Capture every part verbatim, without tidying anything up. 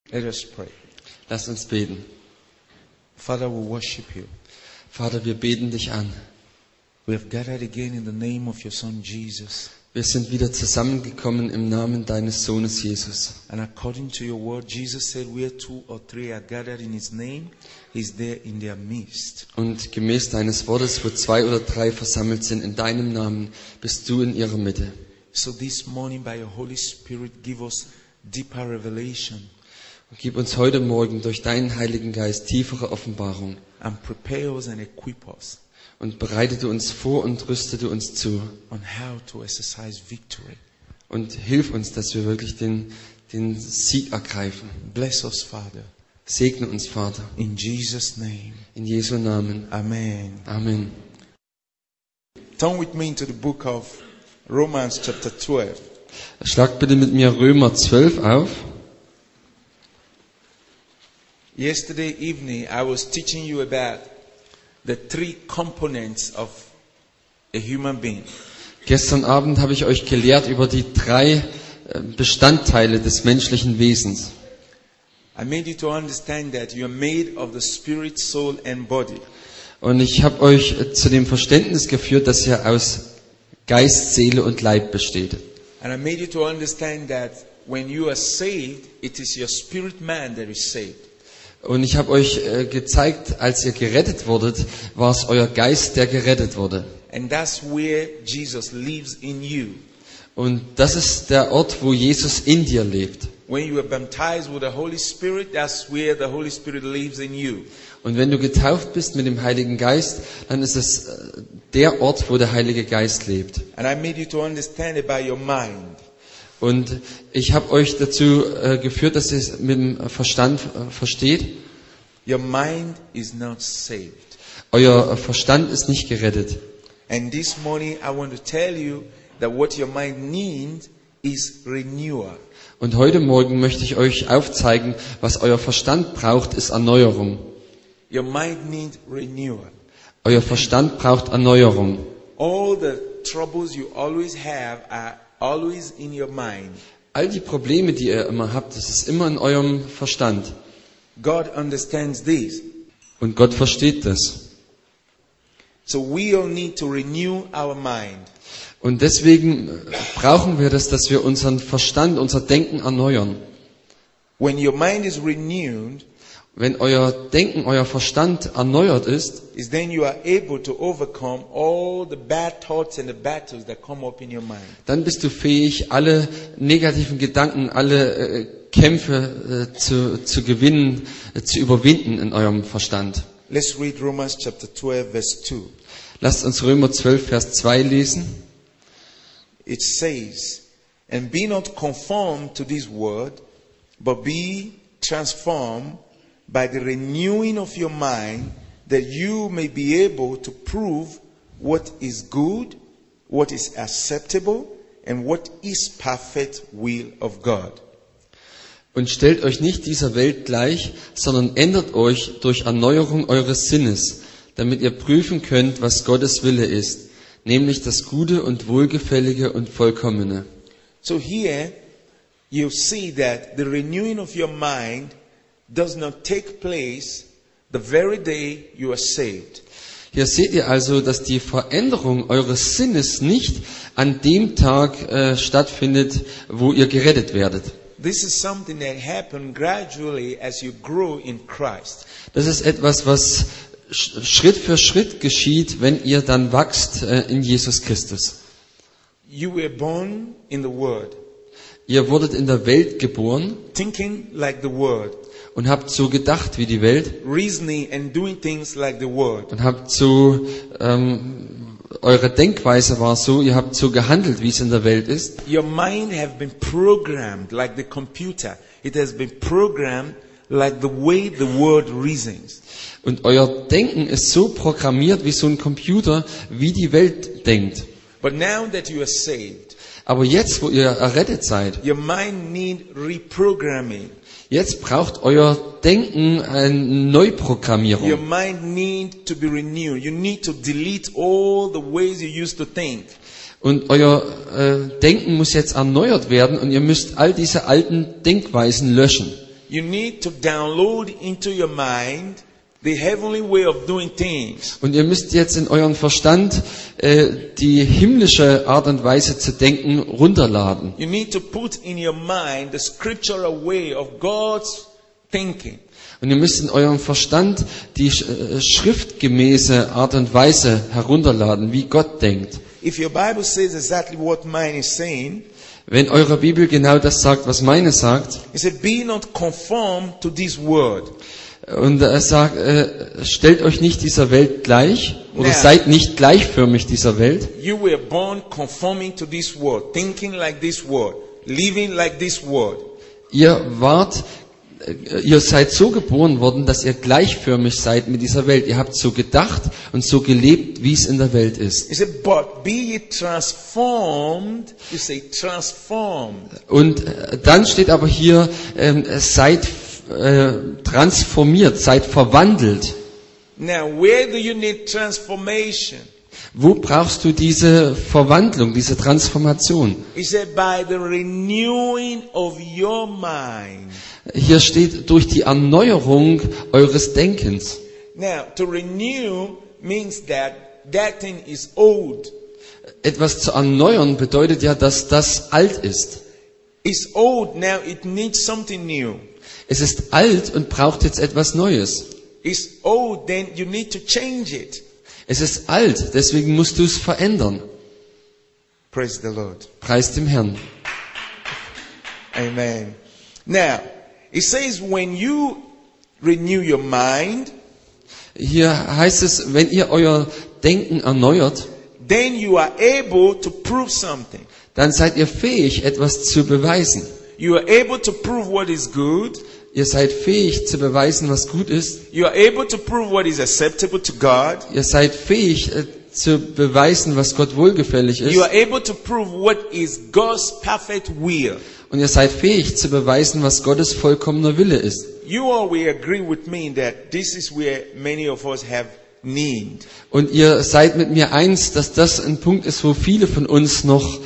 Let us pray. Lass uns beten. Father, we worship you. Vater, wir beten dich an. We have gathered again in the name of your Son Jesus. Wir sind wieder zusammengekommen im Namen deines Sohnes Jesus. And according to your word, Jesus said, where two or three are gathered in his name, he's there in their midst. Und gemäß deines Wortes, wo zwei oder drei versammelt sind in deinem Namen, bist du in ihrer Mitte. So this morning, by your Holy Spirit, give us deeper revelation. Und gib uns heute Morgen durch deinen Heiligen Geist tiefere Offenbarung. And prepare us and equip us Und bereitete uns vor und rüstete uns zu. on how to exercise victory. Und hilf uns, dass wir wirklich den, den Sieg ergreifen. Bless us, Father. Segne uns, Vater. In Jesus' name. In Jesu Namen. Amen. Amen. Turn with me into the book of Romans chapter twelve. Schlag bitte mit mir Römer zwölf auf. Yesterday evening, I was teaching you about the three components of a human being. Gestern Abend habe ich euch gelehrt über die drei äh, Bestandteile des menschlichen Wesens. I made you to understand that you are made of the spirit, soul and body. Und ich habe euch äh, zu dem Verständnis geführt, dass ihr aus Geist, Seele und Leib besteht. And I made you to understand that when you are saved, it is your spirit man that is saved. Und ich habe euch äh, gezeigt, als ihr gerettet wurdet, war es euer Geist, der gerettet wurde. And that's where Jesus lives in you. Und das ist der Ort, wo Jesus in dir lebt. When you are baptized with the Holy Spirit, that's where the Holy Spirit lives in you. Und wenn du getauft bist mit dem Heiligen Geist, dann ist es äh, der Ort, wo der Heilige Geist lebt. And I made you to understand about your mind. Und ich habe euch dazu äh, geführt, dass ihr es mit dem Verstand äh, versteht. Your mind is not saved. Euer Verstand ist nicht gerettet. And this morning I want to tell you that what your mind needs is renewal. Und heute Morgen möchte ich euch aufzeigen, was euer Verstand braucht, ist Erneuerung. Your mind needs renewal. Euer Verstand braucht Erneuerung. All the troubles you always have are always in your mind. All die Probleme, die ihr immer habt, das ist immer in eurem Verstand. God understands this. Und Gott versteht das. So we all need to renew our mind. Und deswegen brauchen wir das, dass wir unseren Verstand, unser Denken erneuern. When your mind is renewed, Wenn euer Denken, euer Verstand erneuert ist, is then you are able to overcome all the bad thoughts and the battles that come up in your mind. dann bist du fähig, alle negativen Gedanken, alle äh, Kämpfe äh, zu, zu gewinnen, äh, zu überwinden in eurem Verstand. Let's read Romans chapter twelve verse two. Lasst uns Römer zwölf, Vers zwei lesen. It says, and be not conformed to this world, but be transformed by the renewing of your mind, that you may be able to prove what is good, what is acceptable, and what is perfect will of God. Und stellt euch nicht dieser Welt gleich, sondern ändert euch durch Erneuerung eures Sinnes, damit ihr prüfen könnt, was Gottes Wille ist, nämlich das Gute und Wohlgefällige und Vollkommene. So here, you see that the renewing of your mind does not take place the very day you are saved. Hier seht ihr also, dass die Veränderung eures Sinnes nicht an dem Tag äh, stattfindet, wo ihr gerettet werdet. This is something that happens gradually as you grow in Christ. Das ist etwas, was sch- Schritt für Schritt geschieht, wenn ihr dann wachst äh, in Jesus Christus. You were born in the Word, Ihr wurdet in der Welt geboren thinking like the Word, und habt so gedacht wie die Welt reasoning and doing things like the Word. und habt so, ähm, eure Denkweise war so, ihr habt so gehandelt, wie es in der Welt ist. Your mind have been programmed like the computer. It has been programmed like the way the Word reasons. Und euer Denken ist so programmiert wie so ein Computer, wie die Welt denkt. But now that you are saved, Aber jetzt, wo ihr errettet seid, your mind need reprogramming. jetzt braucht euer Denken eine Your Neuprogrammierung. mind need to be renewed. You need to delete all the ways you used to think. Und euer äh, Denken muss jetzt erneuert werden und ihr müsst all diese alten Denkweisen löschen. you need to download into your mind the heavenly way of doing things. Und ihr müsst jetzt in euren Verstand äh, die himmlische Art und Weise zu denken runterladen. You need to put in your mind the scriptural way of God's thinking. Und ihr müsst in eurem Verstand die äh, schriftgemäße Art und Weise herunterladen, wie Gott denkt. If your Bible says exactly what mine is saying, Wenn eure Bibel genau das sagt, was meine sagt, it says, be not conformed to this world. und er sagt, äh, stellt euch nicht dieser Welt gleich, oder Ja. seid nicht gleichförmig dieser Welt. You were born conforming to this world, thinking like this world, living like this world. Ihr wart, äh, ihr seid so geboren worden, dass ihr gleichförmig seid mit dieser Welt. Ihr habt so gedacht und so gelebt, wie es in der Welt ist. He said, but be ye transformed. You say transformed. Und äh, dann steht aber hier, ähm, seid äh, transformiert, seid verwandelt. Now, where do you need transformation? Wo brauchst du diese Verwandlung, diese Transformation? He said, by the renewing of your mind. Hier steht, durch die Erneuerung eures Denkens. Now, to renew means that that thing is old. Etwas zu erneuern bedeutet ja, dass das alt ist. It's old now, it needs something new. Es ist alt und braucht jetzt etwas Neues. It's old, then you need to change it. Es ist alt, deswegen musst du es verändern. Praise the Lord. Preis dem Herrn. Amen. Now, it says when you renew your mind, Hier heißt es, wenn ihr euer Denken erneuert, then you are able to prove something. dann seid ihr fähig, etwas zu beweisen. You are able to prove what is good. Ihr seid fähig zu beweisen, was gut ist. You are able to prove what is acceptable to God. Ihr seid fähig äh, zu beweisen, was Gott wohlgefällig ist. You are able to prove what is God's perfect will. Und ihr seid fähig zu beweisen, was Gottes vollkommener Wille ist. You all will agree with me that this is where many of us have need. Und ihr seid mit mir eins, dass das ein Punkt ist, wo viele von uns noch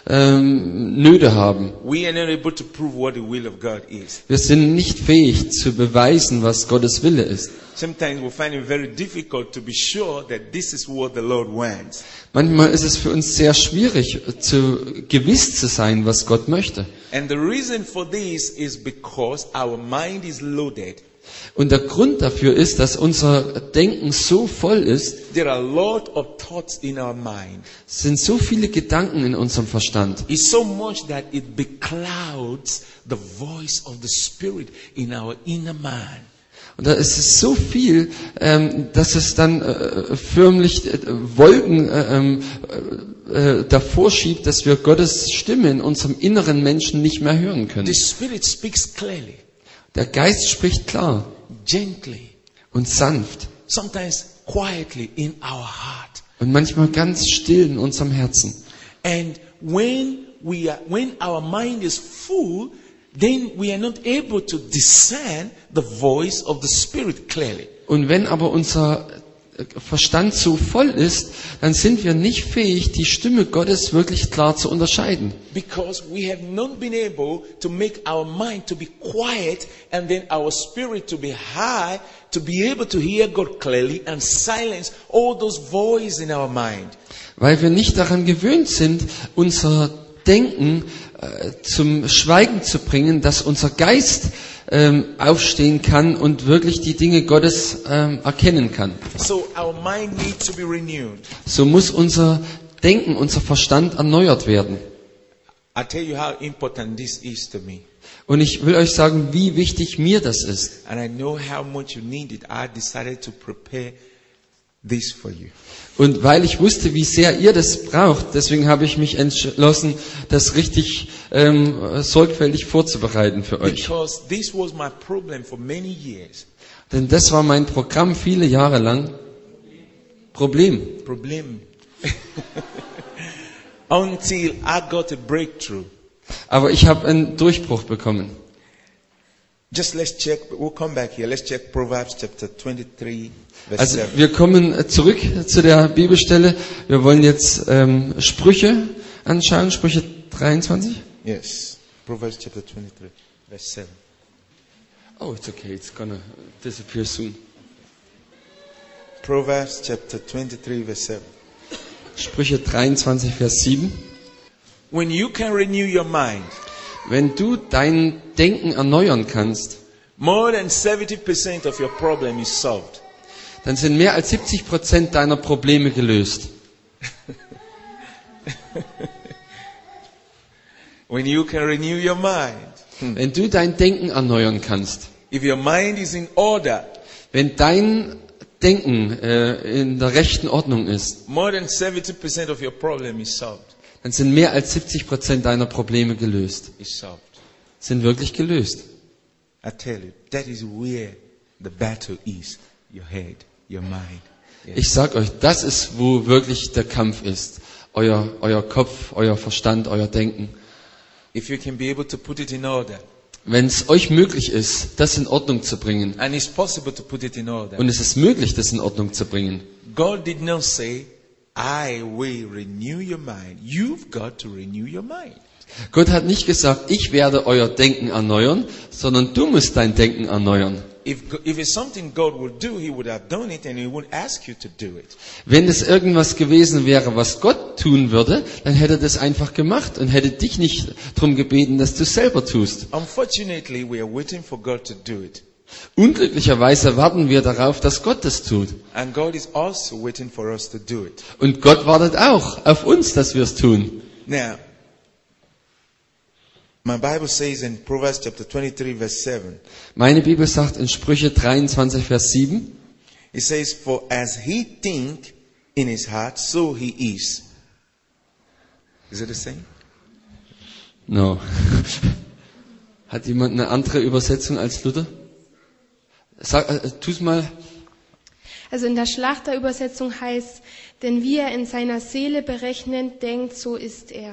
ähm, Nöte haben. We are not able to prove what the will of God is. Wir sind nicht fähig zu beweisen, was Gottes Wille ist. Sometimes we find it very difficult to be sure that this is what the Lord wants. Manchmal ist es für uns sehr schwierig, zu gewiss zu sein, was Gott möchte. And the reason for this is because our mind is loaded. Und der Grund dafür ist, dass unser Denken so voll ist, There are a lot of thoughts in our mind. es sind so viele Gedanken in unserem Verstand. It's so much that it beclouds the voice of the Spirit in our inner man. Und da ist es so viel, ähm, dass es dann äh, förmlich äh, Wolken äh, ähm, äh, davor schiebt, dass wir Gottes Stimme in unserem inneren Menschen nicht mehr hören können. The Spirit speaks clearly, Der Geist spricht klar gently, und sanft sometimes quietly in our heart. und manchmal ganz still in unserem Herzen. And when we are, when our mind is full, then we are not able to discern the voice of the Spirit clearly. Und wenn aber unser Verstand so voll ist, dann sind wir nicht fähig, die Stimme Gottes wirklich klar zu unterscheiden. Because we have not been able to make our mind to be quiet and then our spirit to be high, to be able to hear God clearly and silence all those voices in our mind. Weil wir nicht daran gewöhnt sind, unser Denken äh, zum Schweigen zu bringen, dass unser Geist ähm, aufstehen kann und wirklich die Dinge Gottes ähm, erkennen kann. So our mind needs to be renewed. So muss unser Denken, unser Verstand erneuert werden. I tell you how important this is to me. Und ich will euch sagen, wie wichtig mir das ist. And I know how much you need it. I decided to prepare this for you. Und weil ich wusste, wie sehr ihr das braucht, deswegen habe ich mich entschlossen, das richtig ähm, sorgfältig vorzubereiten für euch. Because this was my problem for many years. Denn das war mein Programm viele Jahre lang. Problem. Problem. Until I got a breakthrough. Aber ich habe einen Durchbruch bekommen. Just let's check, we'll come back here. Let's check Proverbs chapter twenty-three, verse Also seven. wir kommen zurück zu der Bibelstelle. Wir wollen jetzt ähm, Sprüche anschauen, Sprüche dreiundzwanzig. Yes. Proverbs chapter twenty-three, verse seven. Oh, it's okay. It's gonna disappear soon. Proverbs chapter twenty-three, verse seven. Sprüche dreiundzwanzig, Vers sieben. When you can renew your mind, Wenn du dein Denken erneuern kannst, more than seventy percent of your problem is solved. dann sind mehr als siebzig Prozent deiner Probleme gelöst. When you can renew your mind. Wenn du dein Denken erneuern kannst, If your mind is in order, wenn dein Denken äh, in der rechten Ordnung ist, more than seventy percent of your problem is solved. dann sind mehr als siebzig Prozent deiner Probleme gelöst. Is solved. Sind wirklich gelöst. I tell you, that is where the battle is. Your head, your mind. Yes. Ich sag euch, das ist, wo wirklich der Kampf ist. Euer, euer Kopf, euer Verstand, euer Denken. If you can be able to put it in order, Wenn es euch möglich ist, das in Ordnung zu bringen, and it's possible to put it in order, und es ist möglich, das in Ordnung zu bringen, God did not say, I will renew your mind. You've got to renew your mind. Gott hat nicht gesagt, ich werde euer Denken erneuern, sondern du musst dein Denken erneuern. If, if it's something God would do, He would have done it and He wouldn't ask you to do it. Wenn es irgendwas gewesen wäre, was Gott tun würde, dann hätte er das einfach gemacht und hätte dich nicht darum gebeten, dass du es selber tust. Unfortunately, we are waiting for God to do it. Unglücklicherweise warten wir darauf, dass Gott das tut. And God is also waiting for us to do it. Und Gott wartet auch auf uns, dass wir es tun. Now, my Bible says in Proverbs chapter twenty-three, verse seven, Meine Bibel sagt in Sprüche dreiundzwanzig, Vers sieben, it says, for as he think in his heart, so he is. Is it the same? no. Hat jemand eine andere Übersetzung als Luther? Sag, äh, tu's mal. Also in der Schlachterübersetzung heißt, denn wie er in seiner Seele berechnend denkt, so ist er.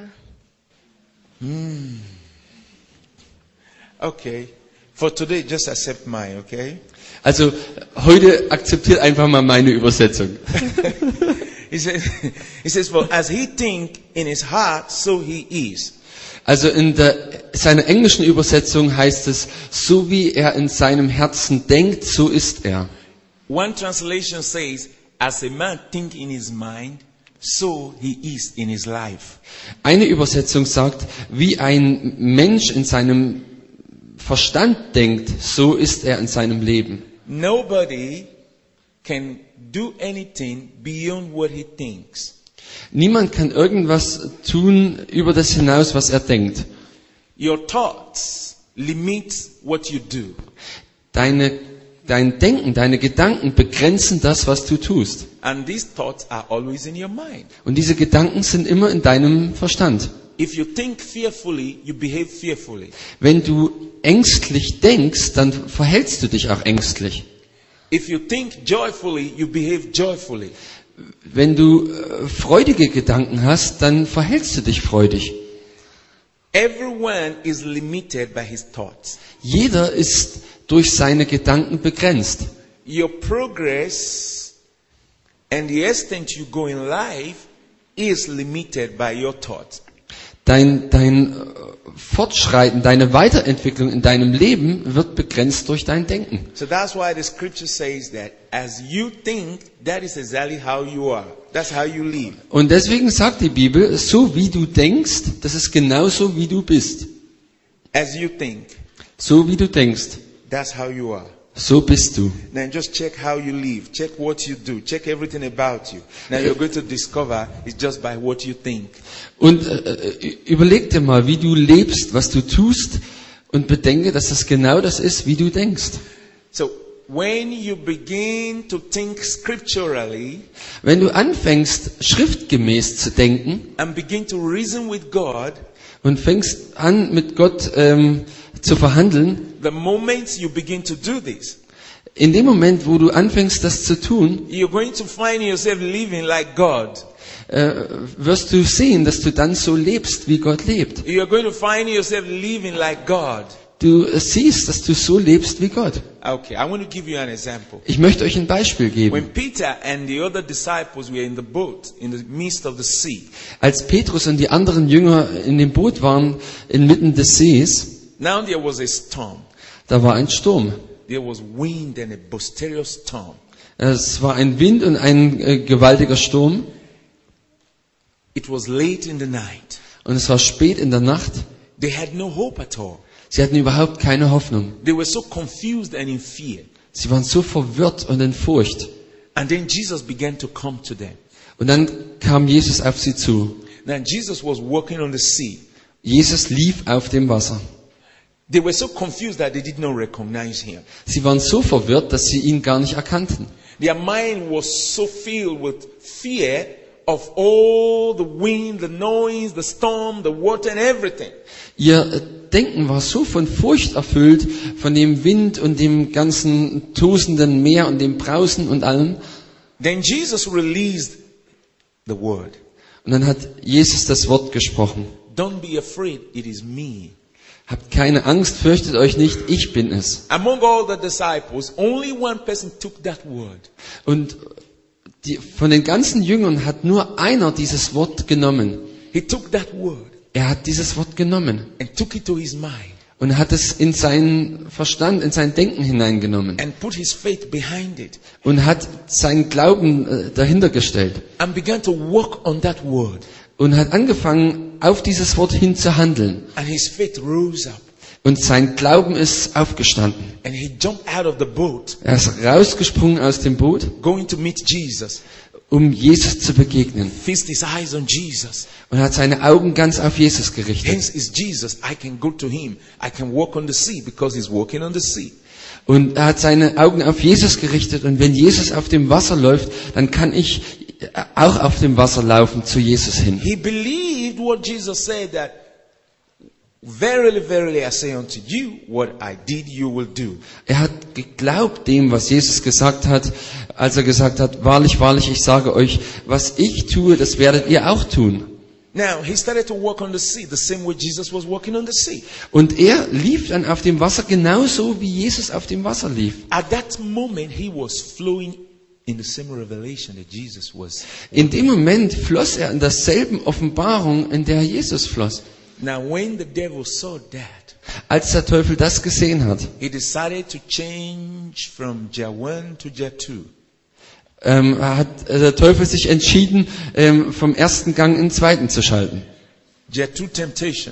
Okay. For today, just accept mine, okay? Also heute akzeptiert einfach mal meine Übersetzung. He says, he says, for as he think in his heart, so he is. Also in der, seiner englischen Übersetzung heißt es, so wie er in seinem Herzen denkt, so ist er. One translation says, as a man think in his mind, so he is in his life. Eine Übersetzung sagt, wie ein Mensch in seinem Verstand denkt, so ist er in seinem Leben. Nobody can do anything beyond what he thinks. Niemand kann irgendwas tun über das hinaus, was er denkt. Your thoughts limit what you do. Deine, dein Denken, deine Gedanken begrenzen das, was du tust. And these thoughts are always in your mind. Und diese Gedanken sind immer in deinem Verstand. If you think fearfully, you behave fearfully. Wenn du ängstlich denkst, dann verhältst du dich auch ängstlich. If you think joyfully, you behave joyfully. Wenn du äh, freudige Gedanken hast, dann verhältst du dich freudig. Everyone is limited by his thoughts. Jeder ist durch seine Gedanken begrenzt. Your progress and the extent you go in life is limited by your thoughts. Dein, dein äh, Fortschreiten, deine Weiterentwicklung in deinem Leben wird begrenzt durch dein Denken. So that's why the scripture says that as you think, that is exactly how you are. That's how you live. Und deswegen sagt die Bibel, so wie du denkst, das ist genauso wie du bist. As you think, So wie du denkst, that's how you are. so bist du. Then just check how you live. Check what you do. Check everything about you. Now you're going to discover it's just by what you think. Und äh, überleg dir mal, wie du lebst, was du tust und bedenke, dass das genau das ist, wie du denkst. So when you begin to think scripturally Wenn du anfängst, schriftgemäß zu denken and begin to reason with God, und fängst an, mit Gott ähm, zu verhandeln, the moment you begin to do this, in dem Moment, wo du anfängst, das zu tun, you're going to find yourself living like God. äh, wirst du sehen, dass du dann so lebst, wie Gott lebt. You're going to find yourself living like God. Du äh, siehst, dass du so lebst wie Gott. Okay, I want to give you an example. Ich möchte euch ein Beispiel geben. When Peter and the other disciples were in the boat in the midst of the sea, Als Petrus und die anderen Jünger in dem Boot waren, inmitten des Sees, now there was a storm. Da war ein Sturm. There was wind and a boisterous storm. Es war ein Wind und ein äh, gewaltiger Sturm. It was late in the night. Und es war spät in der Nacht. They had no hope at all. Sie hatten überhaupt keine Hoffnung. They were so confused and in fear. Sie waren so verwirrt und in Furcht. And then Jesus began to come to them. Und dann kam Jesus auf sie zu. Now Jesus was walking on the sea. Jesus lief auf dem Wasser. They were so confused that they did not recognize him. Sie waren so verwirrt, dass sie ihn gar nicht erkannten. Their mind was so filled with fear of all the wind, the noise, the storm, the water and everything. Ihr Denken war so von Furcht erfüllt, von dem Wind und dem ganzen tosenden Meer und dem Brausen und allem. Then Jesus released the word. Und dann hat Jesus das Wort gesprochen. Don't be afraid, it is me. Habt keine Angst, fürchtet euch nicht, ich bin es. Among all the disciples, only one person took that word. Und die, von den ganzen Jüngern hat nur einer dieses Wort genommen. He took that word Er hat dieses Wort genommen and took it to his mind und hat es in seinen Verstand, in sein Denken hineingenommen and put his faith behind it und hat seinen Glauben äh, dahinter gestellt and began to work on that word. und hat angefangen, auf dieses Wort hin zu handeln. And his faith rose up Und sein Glauben ist aufgestanden. and he jumped out of the boat Er ist rausgesprungen aus dem Boot, going to meet Jesus, um Jesus zu begegnen. fixed his eyes on Jesus. Und hat seine Augen ganz auf Jesus gerichtet. Hence is Jesus, I can go to him. I can walk on the sea because he's walking on the sea. Und er hat seine Augen auf Jesus gerichtet. Und wenn Jesus auf dem Wasser läuft, dann kann ich auch auf dem Wasser laufen zu Jesus hin. He believed what Jesus said, that verily, verily I say unto you, what I did you will do. Er hat geglaubt dem, was Jesus gesagt hat, als er gesagt hat, wahrlich, wahrlich, ich sage euch, was ich tue, das werdet ihr auch tun. Now, he started to walk on the sea, the same way Jesus was walking on the sea. Und er lief dann auf dem Wasser genauso, wie Jesus auf dem Wasser lief. At that moment, he was flowing in the same revelation that Jesus was. In dem Moment floss er in derselben Offenbarung, in der Jesus floss. Now, when the devil saw that, Als der Teufel das gesehen hat, he decided to change from Jah one to Jah two. ähm, hat der Teufel sich entschieden, ähm, vom ersten Gang in den zweiten zu schalten. Jah two temptation.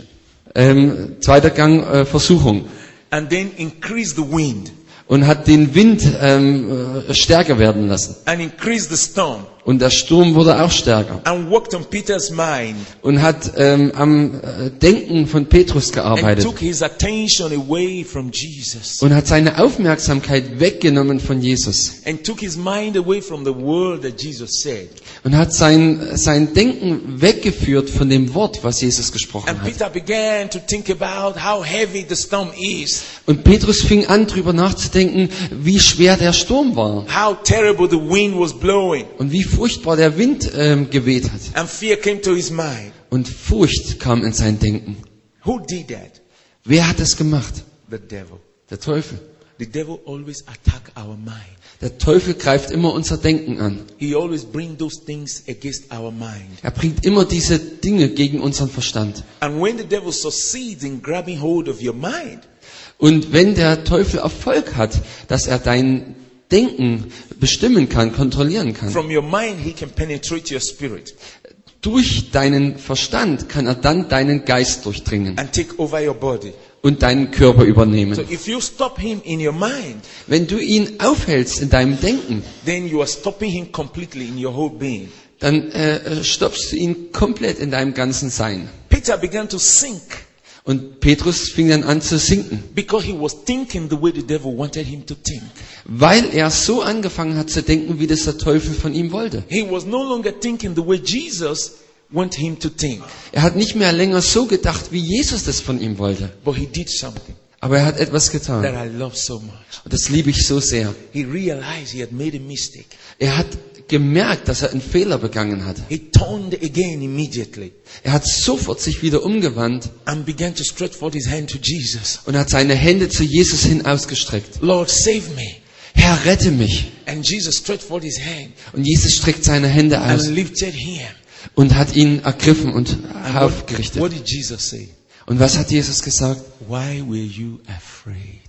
Ähm, zweiter Gang äh, Versuchung. And then increase the wind. Und hat den Wind ähm, äh, stärker werden lassen. And increase the storm. Und der Sturm wurde auch stärker. And worked on Peter's mind. Und hat ähm, am äh, Denken von Petrus And gearbeitet. took his attention away from Jesus. Und hat seine Aufmerksamkeit weggenommen von Jesus. And took his mind away from the word that Jesus said. Und hat sein, sein Denken weggeführt von dem Wort, was Jesus gesprochen And hat. Peter began to think about how heavy the storm is. Und Petrus fing an, drüber nachzudenken, wie schwer der Sturm war. How terrible the wind was blowing. Und wie furchtbar der Wind ähm, geweht hat. And fear came to his mind. Und Furcht kam in sein Denken. Who did that? Wer hat es gemacht? The devil. Der Teufel. The devil always attack our mind. Der Teufel greift immer unser Denken an. He always bring those things against our mind. Er bringt immer diese Dinge gegen unseren Verstand. And when the devil succeeds in grabbing hold of your mind, Und wenn der Teufel Erfolg hat, dass er dein Denken bestimmen kann, kontrollieren kann, from your mind he can penetrate your spirit durch deinen Verstand kann er dann deinen Geist durchdringen and take over your body. und deinen Körper übernehmen. So if you stop him in your mind, Wenn du ihn aufhältst in deinem Denken, then you are stopping him completely in your whole being. dann äh, stoppst du ihn komplett in deinem ganzen Sein. Peter began to sink Und Petrus fing dann an zu sinken, because he was thinking the way the devil wanted him to think. weil er so angefangen hat zu denken, wie das der Teufel von ihm wollte. He was no longer thinking the way Jesus wanted him to think, Er hat nicht mehr länger so gedacht, wie Jesus das von ihm wollte. but he did something Aber er hat etwas that getan. I love so much. Und das liebe ich so sehr. He realized he had made a mistake. Er hat gemerkt, dass er einen Fehler begangen hat. He turned again immediately Er hat sofort sich wieder umgewandt and began to stretch forth his hand to Jesus. und hat seine Hände zu Jesus hin ausgestreckt. Lord, save me. Herr, rette mich. And Jesus stretched forth his hand Und Jesus streckt seine Hände aus and lifted him. und hat ihn ergriffen und And what, aufgerichtet. what did Jesus say? Und was hat Jesus gesagt? Why were you afraid?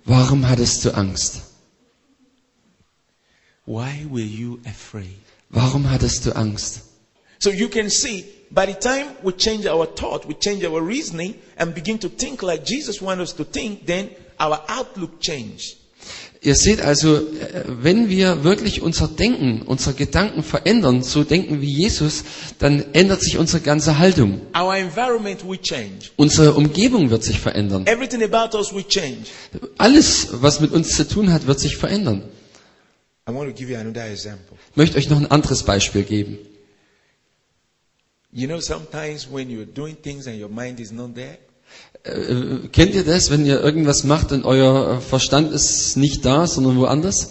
Warum hattest du Angst? Why were you afraid? Warum hattest du Angst? So you can see, by the time we change our thought, we change our reasoning and begin to think like Jesus wants us to think, then our outlook changes. Ihr seht also, äh, wenn wir wirklich unser Denken, unsere Gedanken verändern, so denken wie Jesus, dann ändert sich unsere ganze Haltung. Our environment will change. Unsere Umgebung wird sich verändern. Everything about us will change. Alles, was mit uns zu tun hat, wird sich verändern. I want to give you another example. Ich möchte euch noch ein anderes Beispiel geben. You know, sometimes when you're doing things and your mind is not there, Äh, kennt ihr das, wenn ihr irgendwas macht und euer Verstand ist nicht da, sondern woanders?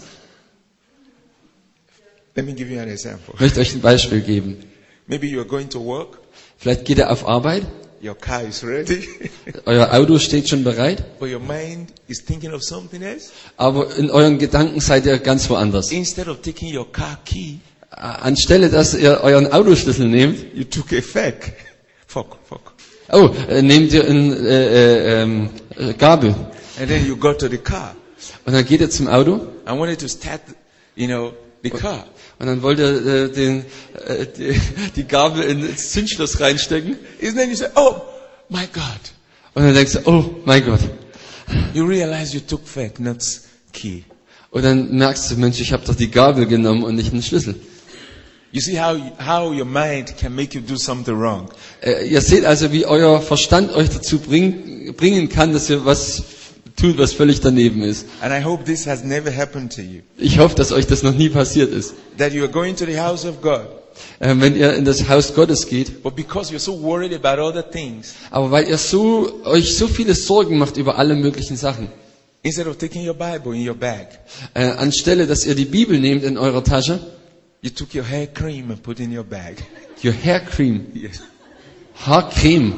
let me give you an example. Ich möchte euch ein Beispiel geben. Maybe you're going to work, Vielleicht geht ihr auf Arbeit, your car is ready, euer Auto steht schon bereit, but your mind is thinking of something else. aber in euren Gedanken seid ihr ganz woanders. Instead of taking your car key, Anstelle, dass ihr euren Autoschlüssel nehmt, you took a fork. Fork, fork. oh, äh, nehmt ihr eine äh, äh, ähm, äh, Gabel. And then you got to the car. Und dann geht ihr zum Auto I wanted to start, you know, the car. und dann wollt ihr äh, den, äh, die, die Gabel ins Zündschloss reinstecken. And then you say, oh, my God. Und dann denkst du, oh mein Gott. You realize you took fork, not key. Und dann merkst du, Mensch, ich habe doch die Gabel genommen und nicht den Schlüssel. You see how, how your mind can make you do something wrong. Äh, ihr seht also, wie euer Verstand euch dazu bring, bringen kann, dass ihr was tut, was völlig daneben ist. And I hope this has never happened to you. Ich hoffe, dass euch das noch nie passiert ist. That you are going to the house of God. Äh, wenn ihr in das Haus Gottes geht, But because you're so worried about other things, aber weil ihr so, euch so viele Sorgen macht über alle möglichen Sachen, instead of taking your Bible in your bag, äh, anstelle, dass ihr die Bibel nehmt in eurer Tasche, you took your hair cream and put in your bag. your hair cream, Yes. Haarcreme,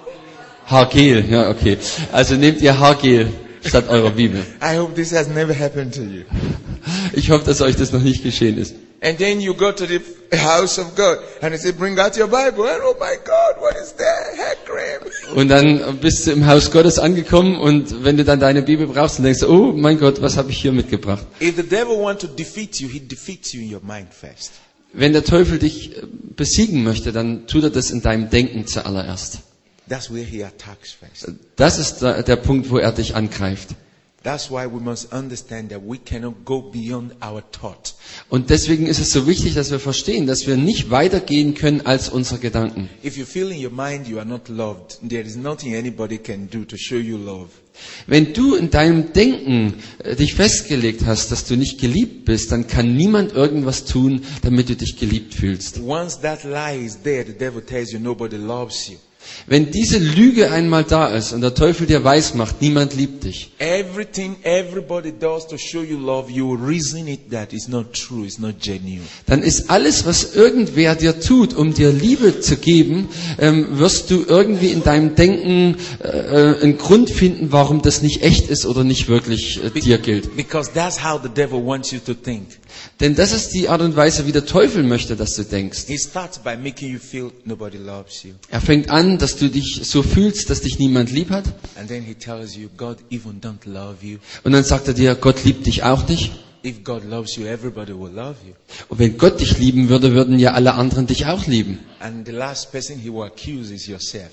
Haargel, ja okay. Also nehmt ihr Haargel statt eurer Bibel. I hope this has never happened to you. Ich hoffe, dass euch das noch nicht geschehen ist. And then you go to the house of God and they say, bring out your Bible. And oh my God, what is that? Hair cream. Und dann bist du im Haus Gottes angekommen und wenn du dann deine Bibel brauchst, dann denkst du, oh mein Gott, was habe ich hier mitgebracht? If the devil wants to defeat you, he defeats you in your mind first. Wenn der Teufel dich äh, besiegen möchte, dann tut er das in deinem Denken zuallererst. That's where he attacks first. Das ist der, der Punkt, wo er dich angreift. That's why we must understand that we cannot go beyond our thought. Und deswegen ist es so wichtig, dass wir verstehen, dass wir nicht weitergehen können als unsere Gedanken. If you feel in your mind you are not loved, there is nothing anybody can do to show you love. Wenn du in deinem Denken äh, dich festgelegt hast, dass du nicht geliebt bist, dann kann niemand irgendwas tun, damit du dich geliebt fühlst. Once that lie is there, the devil tells you nobody loves you. Wenn diese Lüge einmal da ist und der Teufel dir weismacht, niemand liebt dich, Everything everybody does to show you love, you reason it that it's not true, it's not genuine. dann ist alles, was irgendwer dir tut, um dir Liebe zu geben, ähm, wirst du irgendwie in deinem Denken äh, einen Grund finden, warum das nicht echt ist oder nicht wirklich äh, dir gilt. Because that's how the devil wants you to think. Denn das ist die Art und Weise, wie der Teufel möchte, dass du denkst. He starts by making you feel nobody loves you. Er fängt an, dass du dich so fühlst, dass dich niemand lieb hat. And then he tells you God even don't love you. Und dann sagt er dir, Gott liebt dich auch nicht. If God loves you, everybody will love you. Und wenn Gott dich lieben würde, würden ja alle anderen dich auch lieben. And the last person he will accuse is yourself.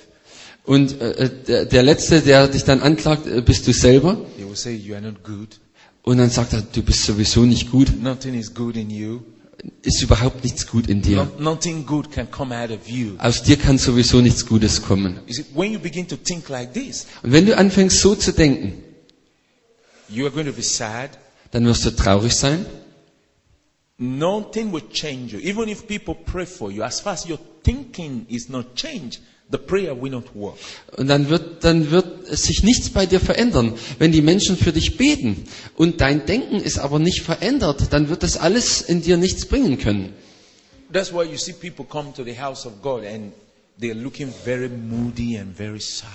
Und äh, der, der Letzte, der dich dann anklagt, äh, bist du selber. He will say you are not good. Und dann sagt er, du bist sowieso nicht gut. Nothing is good in you. Ist überhaupt nichts gut in dir. No, nothing good can come out of you. Aus dir kann sowieso nichts Gutes kommen. You see, when you begin to think like this, Und wenn du anfängst so zu denken, you are going to be sad. dann wirst du traurig sein. Nothing will change you. Even if people pray for you, as far as your thinking is not changed, the prayer will not work. Und dann wird, dann wird sich nichts bei dir verändern. Wenn die Menschen für dich beten und dein Denken ist aber nicht verändert, dann wird das alles in dir nichts bringen können. That's why you see people come to the house of God and they're looking very moody and very sad.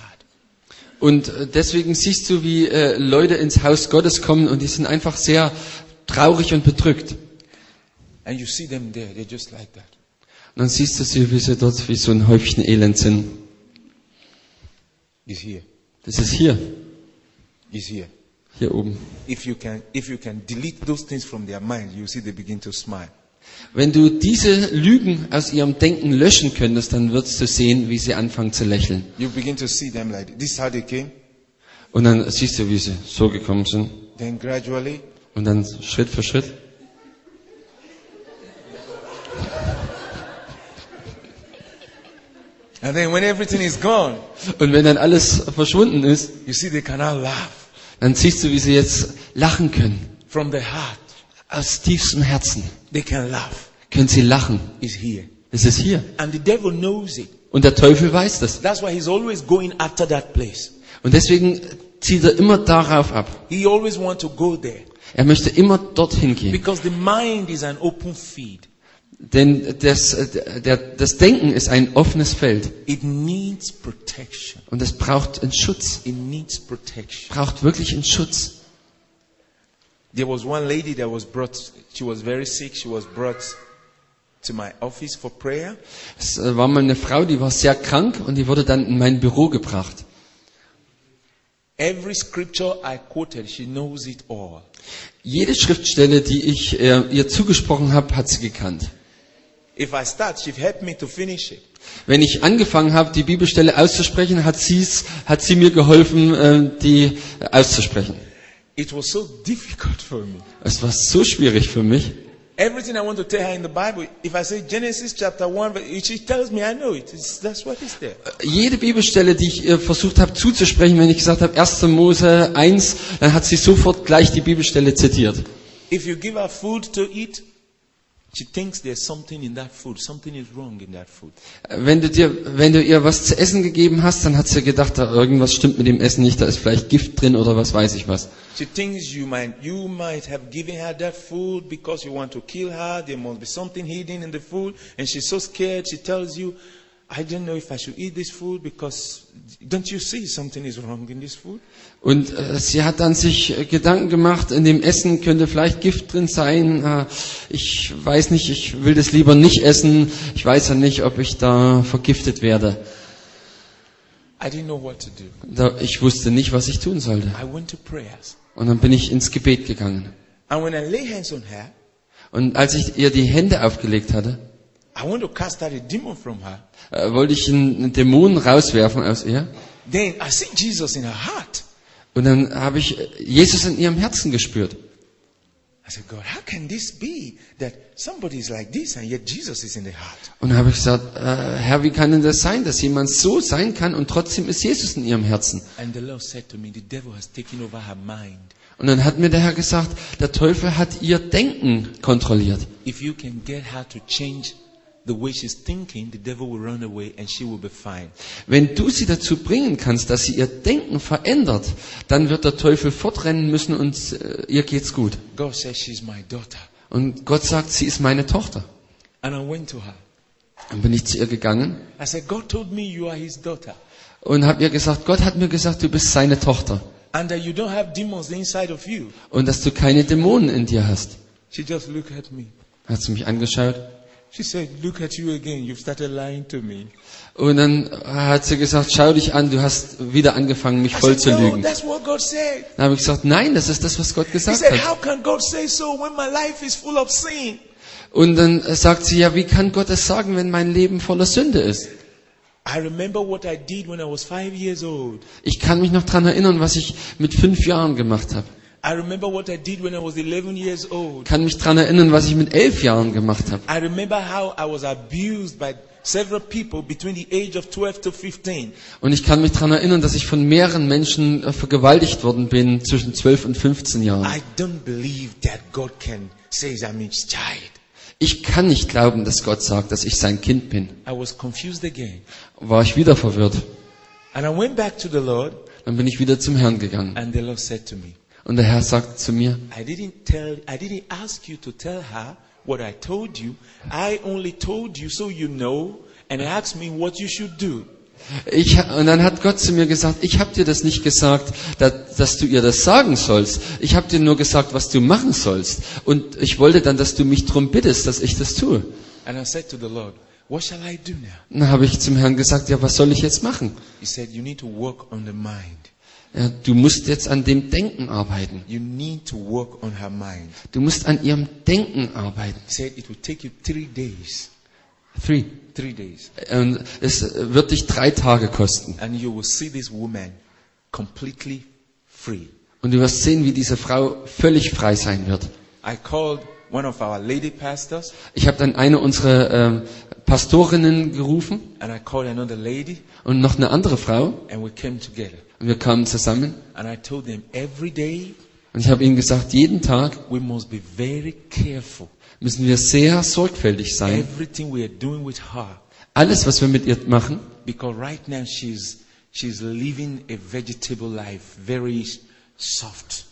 Und äh, deswegen siehst du, wie äh, Leute ins Haus Gottes kommen und die sind einfach sehr traurig und bedrückt. And you see them there, they're just like that. Und dann siehst du sie, wie sie dort wie so ein Häufchen Elend sind. He's here. Das ist hier. He's here. Hier oben. If you can, if you can delete those things from their mind, you see they begin to smile. Wenn du diese Lügen aus ihrem Denken löschen könntest, dann würdest du sehen, wie sie anfangen zu lächeln. You begin to see them like this is how they came. Und dann siehst du, wie sie so gekommen sind. Then gradually, Und dann Schritt für Schritt. and then when everything is gone, Und wenn dann alles verschwunden ist, you see they can now laugh dann siehst du, wie sie jetzt lachen können. from the heart. Aus tiefstem Herzen They can laugh. können sie lachen. It's here, Es ist hier. and the devil knows it. Und der Teufel weiß das. That's why he's always going after that place. Und deswegen zieht er immer darauf ab. He always wants to go there Er möchte immer dorthin gehen. because the mind is an open field. Denn das, der, das Denken ist ein offenes Feld. It needs protection. Und es braucht einen Schutz. It needs protection. Braucht wirklich einen Schutz. There was one lady that was brought, she was very sick, she was brought to my office for prayer. Es war mal eine Frau, die war sehr krank und die wurde dann in mein Büro gebracht. Every scripture I quoted, she knows it all. Jede Schriftstelle, die ich äh, ihr zugesprochen habe, hat sie gekannt. If I start, she'd help me to finish it. Wenn ich angefangen habe, die Bibelstelle auszusprechen, hat, sie's, hat sie mir geholfen, äh, die auszusprechen. It was so difficult for me. Es war so schwierig für mich. Everything I want to tell her in the Bible, if I say Genesis chapter one, she tells me I know it. It's, that's what is there. Jede Bibelstelle, die ich ihr versucht habe zuzusprechen, wenn ich gesagt habe, erster Mose eins, dann hat sie sofort gleich die Bibelstelle zitiert. If you give her food to eat, she thinks there's something in that food. Something is wrong in that food. Wenn du dir, wenn du ihr was zu essen gegeben hast, dann hat sie gedacht, da irgendwas stimmt mit dem Essen nicht, da ist vielleicht Gift drin oder was weiß ich was. She thinks you might, you might have given her that food because you want to kill her. There must be something hidden in the food. And she's so scared, she tells you, I don't know if I should eat this food because don't you see something is wrong in this food? Und äh, sie hat dann sich äh, Gedanken gemacht, in dem Essen könnte vielleicht Gift drin sein. Äh, ich weiß nicht, ich will das lieber nicht essen. Ich weiß ja nicht, ob ich da vergiftet werde. I didn't know what to do. Da, ich wusste nicht, was ich tun sollte. I went to prayers. Und dann bin ich ins Gebet gegangen. And when I lay hands on her, Und als ich ihr die Hände aufgelegt hatte, I want to cast out a demon from her. äh, wollte ich einen, einen Dämon rauswerfen aus ihr. Then I see Jesus in her heart. Und dann habe ich Jesus in ihrem Herzen gespürt. I said, God, how can this be that somebody is like this and yet Jesus is in the heart? Und dann habe ich gesagt, äh, Herr, wie kann denn das sein, dass jemand so sein kann und trotzdem ist Jesus in ihrem Herzen? And the Lord said to me, the devil has taken over her mind. Und dann hat mir der Herr gesagt, der Teufel hat ihr Denken kontrolliert. If you can get her to change the way she's thinking, the devil will run away and she will be fine. Wenn du sie dazu bringen kannst, dass sie ihr Denken verändert, dann wird der Teufel fortrennen müssen und äh, ihr geht's gut. God says she's my daughter. Und Gott sagt, sie ist meine Tochter. And I went to her. Dann bin ich zu ihr gegangen I said, God told me you are his daughter. und habe ihr gesagt, Gott hat mir gesagt, du bist seine Tochter. And that you don't have demons inside of you. Und dass du keine Dämonen in dir hast. She just looked at me. Hat sie mich angeschaut. She said, look at you again. You've started lying to me. Und dann hat sie gesagt, schau dich an, du hast wieder angefangen, mich I voll said, zu no, lügen. that's what God said. Dann habe ich gesagt, nein, das ist das, was Gott He gesagt said, hat. how can God say so when my life is full of sin? Und dann sagt sie, ja, wie kann Gott das sagen, wenn mein Leben voller Sünde ist? I remember what I did when I was five years old. Ich kann mich noch dran erinnern, was ich mit fünf Jahren gemacht habe. I remember what I did when I was eleven years old. Kann mich dran erinnern, was ich mit elf Jahren gemacht habe. I remember how I was abused by several people between the age of twelve to fifteen. Und ich kann mich dran erinnern, dass ich von mehreren Menschen äh, vergewaltigt worden bin zwischen zwölf und fünfzehn Jahren. I don't believe that God can say I'm his child. Ich kann nicht glauben, dass Gott sagt, dass ich sein Kind bin. I was confused again. War ich wieder verwirrt. And I went back to the Lord Dann bin ich wieder zum Herrn gegangen. and the Lord said to me, Und der Herr sagt zu mir, I didn't tell, I didn't ask you to tell her what I told you. I only told you so you know and ask me what you should do. ich, und dann hat Gott zu mir gesagt, ich habe dir das nicht gesagt, dass, dass du ihr das sagen sollst. Ich habe dir nur gesagt, was du machen sollst. Und ich wollte dann, dass du mich darum bittest, dass ich das tue. And I said to the Lord, what shall I do now? Dann habe ich zum Herrn gesagt, ja, was soll ich jetzt machen? He said, you need to work on the mind. Ja, du musst jetzt an dem Denken arbeiten. You need to work on her mind. Du musst an ihrem Denken arbeiten. He said it will take you three days. Three. Three days. Und es wird dich drei Tage kosten. And you will see this woman completely free. Und du wirst sehen, wie diese Frau völlig frei sein wird. I called one of our lady pastors. Ich habe dann eine unserer ähm, Pastorinnen gerufen And I called another lady. und noch eine andere Frau. And we came together. Und wir kamen zusammen. And I told them every day Und ich habe ihnen gesagt, jeden Tag we must be very careful. müssen wir sehr sorgfältig sein. Everything we are doing with her. Alles, was wir mit ihr machen. Because right now she's, she's living a vegetable life. Very soft.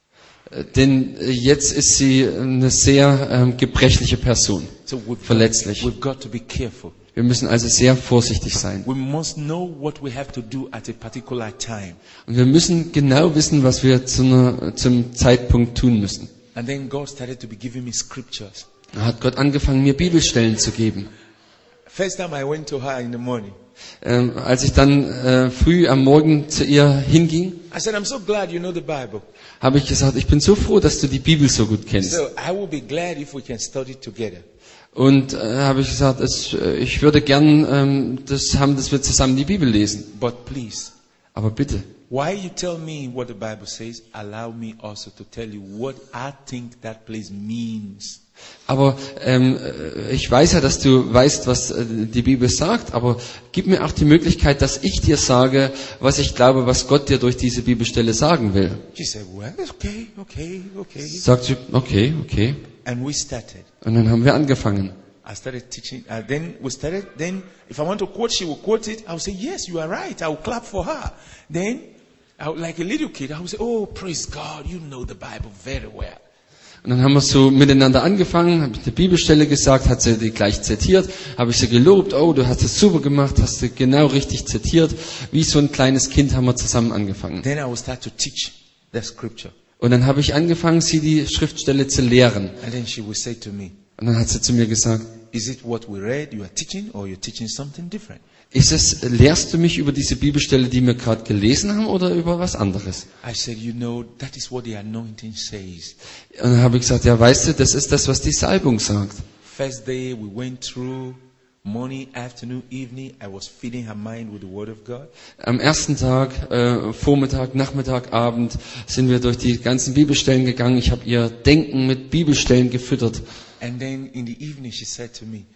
Denn jetzt ist sie eine sehr ähm, gebrechliche Person. So we've Verletzlich. Got, we've got to be careful. Wir müssen also sehr vorsichtig sein. We must know what we have to do at a particular time. Und wir müssen genau wissen, was wir zu einer, zum Zeitpunkt tun müssen. And then God started to be giving me scriptures. Da hat Gott angefangen, mir Bibelstellen zu geben. First time I went to her in the morning, Ähm, als ich dann äh, früh am Morgen zu ihr hinging, I said, I'm so glad you know the Bible. habe ich gesagt, ich bin so froh, dass du die Bibel so gut kennst. So I will be glad if we can study together. Und äh, habe ich gesagt, es, äh, ich würde gern ähm, das haben, dass wir zusammen die Bibel lesen. But please, Aber bitte, while you tell me what the Bible says, allow me also to tell you what I think that place means. aber ähm, äh, ich weiß ja, dass du weißt, was äh, die Bibel sagt, aber gib mir auch die Möglichkeit, dass ich dir sage, was ich glaube, was Gott dir durch diese Bibelstelle sagen will. She said, well, okay, okay, okay. Sagt sie, okay, okay. And we started. Und dann haben wir angefangen. I started teaching. Uh, then we started. Then if I want to quote, she will quote it. I will say, yes, you are right. I will clap for her. Then, I would, like a little kid, I will say, oh, praise God. You know the Bible very well. Und dann haben wir so miteinander angefangen, habe ich eine Bibelstelle gesagt, hat sie die gleich zitiert, habe ich sie gelobt, oh, du hast es super gemacht, hast du genau richtig zitiert. Wie so ein kleines Kind haben wir zusammen angefangen. Then I will start to teach the scripture. Und dann habe ich angefangen, sie die Schriftstelle zu lehren. And then she will say to me, Und dann hat sie zu mir gesagt, is it what we read you are teaching or you're teaching something different? ist es, lehrst du mich über diese Bibelstelle, die wir gerade gelesen haben, oder über was anderes? I said, you know, that is what the anointing says. Und dann habe ich gesagt, ja, weißt du, das ist das, was die Salbung sagt. First day we went through morning, afternoon, evening. I was feeding her mind with the word of God. Am ersten Tag, äh, Vormittag, Nachmittag, Abend sind wir durch die ganzen Bibelstellen gegangen. Ich habe ihr Denken mit Bibelstellen gefüttert. And then in the evening she said to me,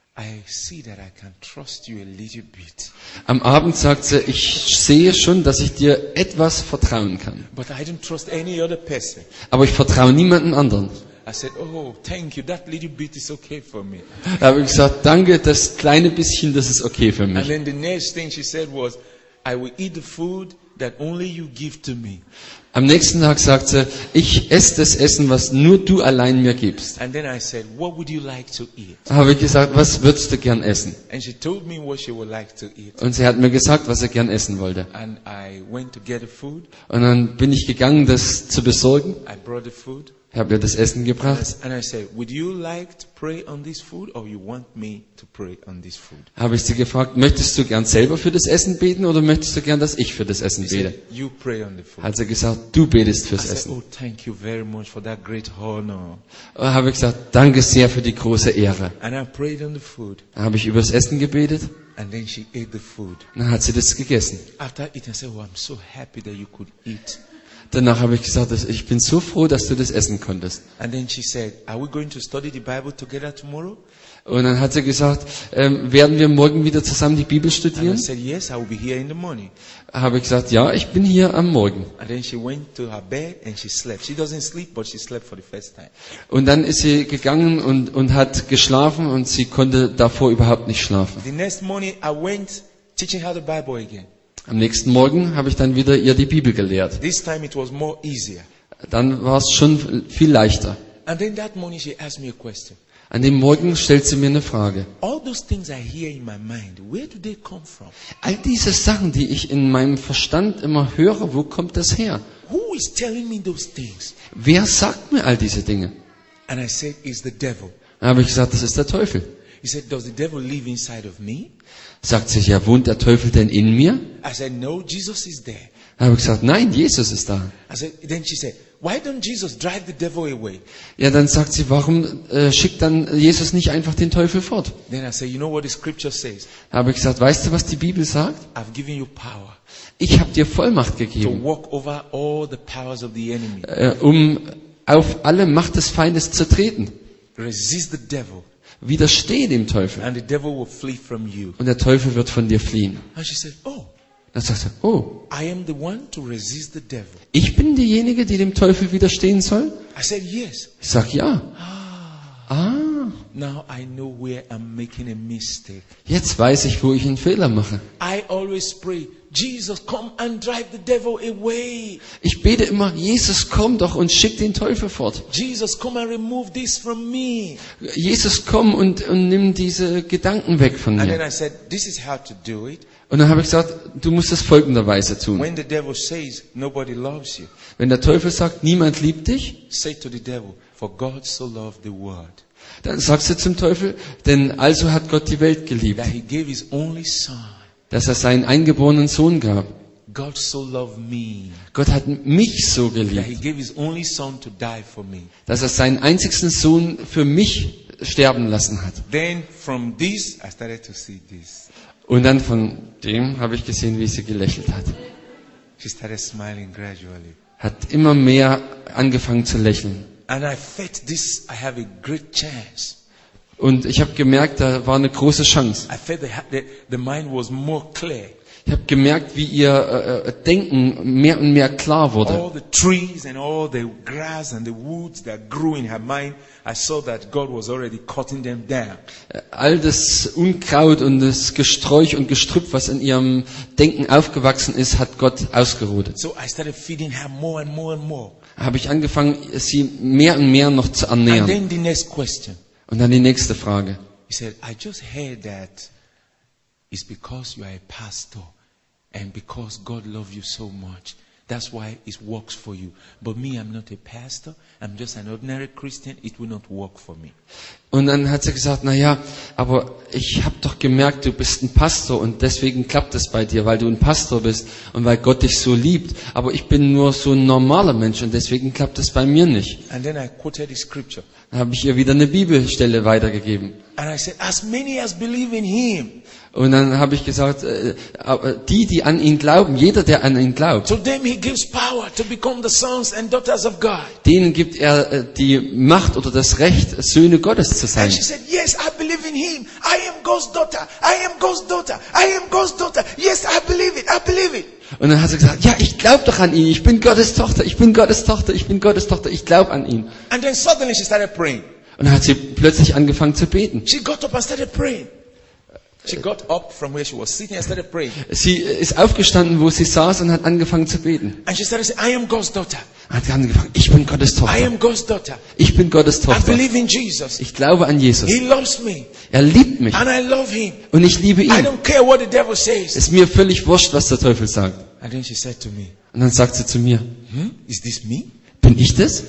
I see that I can trust you a little bit. Am Abend sagt sie, ich sehe schon, dass ich dir etwas vertrauen kann. But I don't trust any other person. Aber ich vertraue niemandem anderen. I said, oh, thank you. That little bit is okay for me. Da habe ich gesagt, danke, das kleine bisschen, das ist okay für And mich. then the next thing she said was, I will eat the food that only you give to me. Am nächsten Tag sagt sie, ich esse das Essen, was nur du allein mir gibst. And then I said, what would you like to eat? Da habe ich gesagt, was würdest du gern essen? And she told me what she would like to eat. Und sie hat mir gesagt, was sie gern essen wollte. And I went to get the food. Und dann bin ich gegangen, das zu besorgen. I brought the food. Ich habe ihr das Essen And gebracht. I- And I said, would you like to pray on this food or you want me to pray on this food? Habe ich sie gefragt, möchtest du gern selber für das Essen beten oder möchtest du gern, dass ich für das Essen She said, bete? you pray on the food. Hat sie gesagt, du betest I fürs said, Essen. oh, thank you very much for that great honor. Und dann habe ich gesagt, danke sehr für die große Ehre. And I prayed on the food. Dann habe ich über das Essen gebetet And then she ate the food. und dann hat sie das gegessen. After eating, I said, oh, I'm so happy that you could eat. Danach habe ich gesagt, ich bin so froh, dass du das essen konntest. And then she said, are we going to study the Bible together tomorrow? Und dann hat sie gesagt, ähm, werden wir morgen wieder zusammen die Bibel And I studieren? said, yes, I will be here in the morning. Habe ich gesagt, ja, ich bin hier am Morgen. And then she went to her bed and she slept. She doesn't sleep, but she slept for the first time. Und dann ist sie gegangen und, und hat geschlafen und sie konnte davor überhaupt nicht schlafen. The next morning, I went teaching her the Bible again. Am nächsten Morgen habe ich dann wieder ihr die Bibel gelehrt. This time it was more easier. Dann war es schon viel leichter. And then that morning she asked me a question. An dem Morgen stellt sie mir eine Frage. All those things I hear in my mind, where do they come from? All diese Sachen, die ich in meinem Verstand immer höre, wo kommt das her? Who is telling me those things? Wer sagt mir all diese Dinge? And I said, it's the devil. Dann habe ich gesagt, das ist der Teufel. He said, does the devil live inside of me? Sagt sie, ja, wohnt der Teufel denn in mir? I said, no, Jesus is there. Da habe ich gesagt, nein, Jesus ist da. I said, then she said, why don't Jesus drive the devil away? Ja, dann sagt sie, warum äh, schickt dann Jesus nicht einfach den Teufel fort? Then I said, you know what the scripture says? Da habe ich gesagt, weißt du, was die Bibel sagt? I've given you power Ich habe dir Vollmacht to gegeben, walk over all the powers of the enemy. äh, um auf alle Macht des Feindes zu treten. Resist the devil, Widerstehe dem Teufel and the devil will flee from you. und der Teufel wird von dir fliehen. And she said, oh, Dann sagt er, oh, I am the one to resist the devil. ich bin diejenige, die dem Teufel widerstehen soll? I said, yes. Ich sag ja. Ah, Now I know where I'm making a mistake. jetzt weiß ich, wo ich einen Fehler mache. I always pray, Jesus, come and drive the devil away. Ich bete immer, Jesus, komm doch und schick den Teufel fort. Jesus, come and remove this from me. Jesus, komm und, und nimm diese Gedanken weg von And then mir. I said, this is how to do it. Und dann habe ich gesagt, du musst es folgenderweise tun. When the devil says nobody loves you, Wenn der Teufel sagt, niemand liebt dich, say to the devil, for God so loved the world dann sagst du zum Teufel, denn also hat Gott die Welt geliebt, that he gave his only son. dass er seinen eingeborenen Sohn gab. God so loved me Gott hat mich so that he geliebt, gave his only son to die for me. dass er seinen einzigsten Sohn für mich sterben lassen hat. Then from this, I started to see this. Und dann von dem habe ich gesehen, wie sie gelächelt hat. She started smiling gradually. Hat immer mehr angefangen zu lächeln. And I felt this, I have a great chance. Und ich habe gemerkt, da war eine große Chance. I felt the, the, the mind was more clear. Ich habe gemerkt, wie ihr äh, Denken mehr und mehr klar wurde. All the trees and all the grass and the woods that grew in her mind, I saw that God was already cutting them down. All das Unkraut und das Gesträuch und Gestrüpp, was in ihrem Denken aufgewachsen ist, hat Gott ausgerodet. So I started feeding her more and more and more. Habe ich angefangen, sie mehr und mehr noch zu And ernähren. then the next question. Und dann die nächste Frage. He said, I just heard that it's because you are a pastor and because God loves you so much. That's why it works for you. But me, I'm not a pastor. I'm just an ordinary Christian. It will not work for me. Und dann hat sie gesagt, na ja, aber ich habe doch gemerkt, du bist ein Pastor und deswegen klappt es bei dir, weil du ein Pastor bist und weil Gott dich so liebt. Aber ich bin nur so ein normaler Mensch und deswegen klappt es bei mir nicht. And then I quoted the scripture. Dann habe ich ihr wieder eine Bibelstelle weitergegeben. And I said, as many as believe in him, Und dann habe ich gesagt, äh, die, die an ihn glauben, jeder, der an ihn glaubt, to them he gives power to become the sons and daughters of God. denen gibt er äh, die Macht oder das Recht, Söhne Gottes zu sein. And she said, yes, I believe in him. I am God's daughter. I am God's daughter. I am God's daughter. Yes, I believe it. I believe it. Und dann hat sie gesagt, ja, ich glaube doch an ihn, ich bin Gottes Tochter, ich bin Gottes Tochter, ich bin Gottes Tochter, ich glaube an ihn. And then suddenly she started praying. Und dann hat sie plötzlich angefangen zu beten. She got up and started praying. She got up from where she was sitting and started praying. Sie ist aufgestanden, wo sie saß und hat angefangen zu beten. And she started saying, I am God's daughter. Hat angefangen, ich bin Gottes I Tochter, am God's daughter. ich bin Gottes I Tochter. believe in Jesus. Ich glaube an Jesus. He loves me. Er liebt mich And I love him. und ich liebe I ihn. don't care what the devil says. Ist mir völlig wurscht, was der Teufel sagt. And then she said to me, Und dann sagt sie zu mir, hmm? Is this me? bin ich das?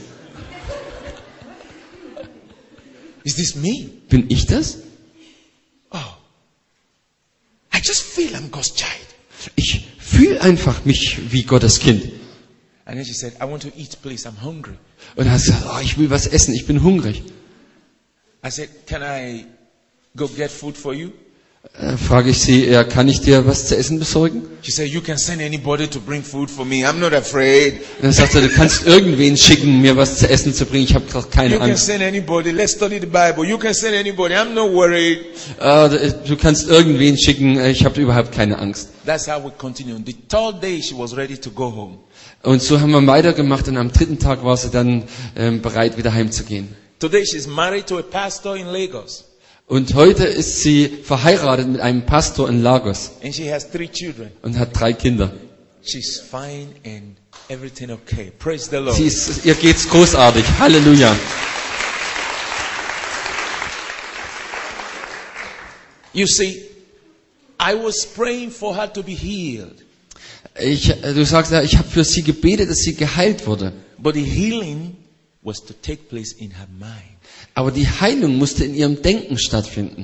Is this me? Bin ich das? Oh. I just feel I'm God's child. Ich fühle einfach mich wie Gottes Kind. And then she said, I want to eat, please. I'm hungry. Und dann hat sie gesagt, oh, ich will was essen, ich bin hungrig. I said, can I go get food for you? Äh, frage ich sie, ja, kann ich dir was zu essen besorgen? She said, you can send anybody to bring food for me. I'm not afraid. Und dann sagt er, du kannst irgendwen schicken, mir was zu essen zu bringen, ich habe gerade keine You can Angst. send anybody. Let's study the Bible. You can send anybody. I'm not worried. Äh, du kannst irgendwen schicken, äh, ich habe überhaupt keine Angst. That's how we continue. On the third day, she was ready to go home. Und so haben wir weitergemacht und am dritten Tag war sie dann ähm, bereit, wieder heimzugehen. Today, she's married to a pastor in Lagos. Und heute ist sie verheiratet mit einem Pastor in Lagos And she has three children. und hat drei Kinder. She's fine and everything okay. Praise the Lord. Sie ist, ihr geht's großartig. Halleluja. You see, I was praying for her to be healed. Ich, du sagst ja, ich habe für sie gebetet, dass sie geheilt wurde. But the healing was to take place in her mind. Aber die Heilung musste in ihrem Denken stattfinden.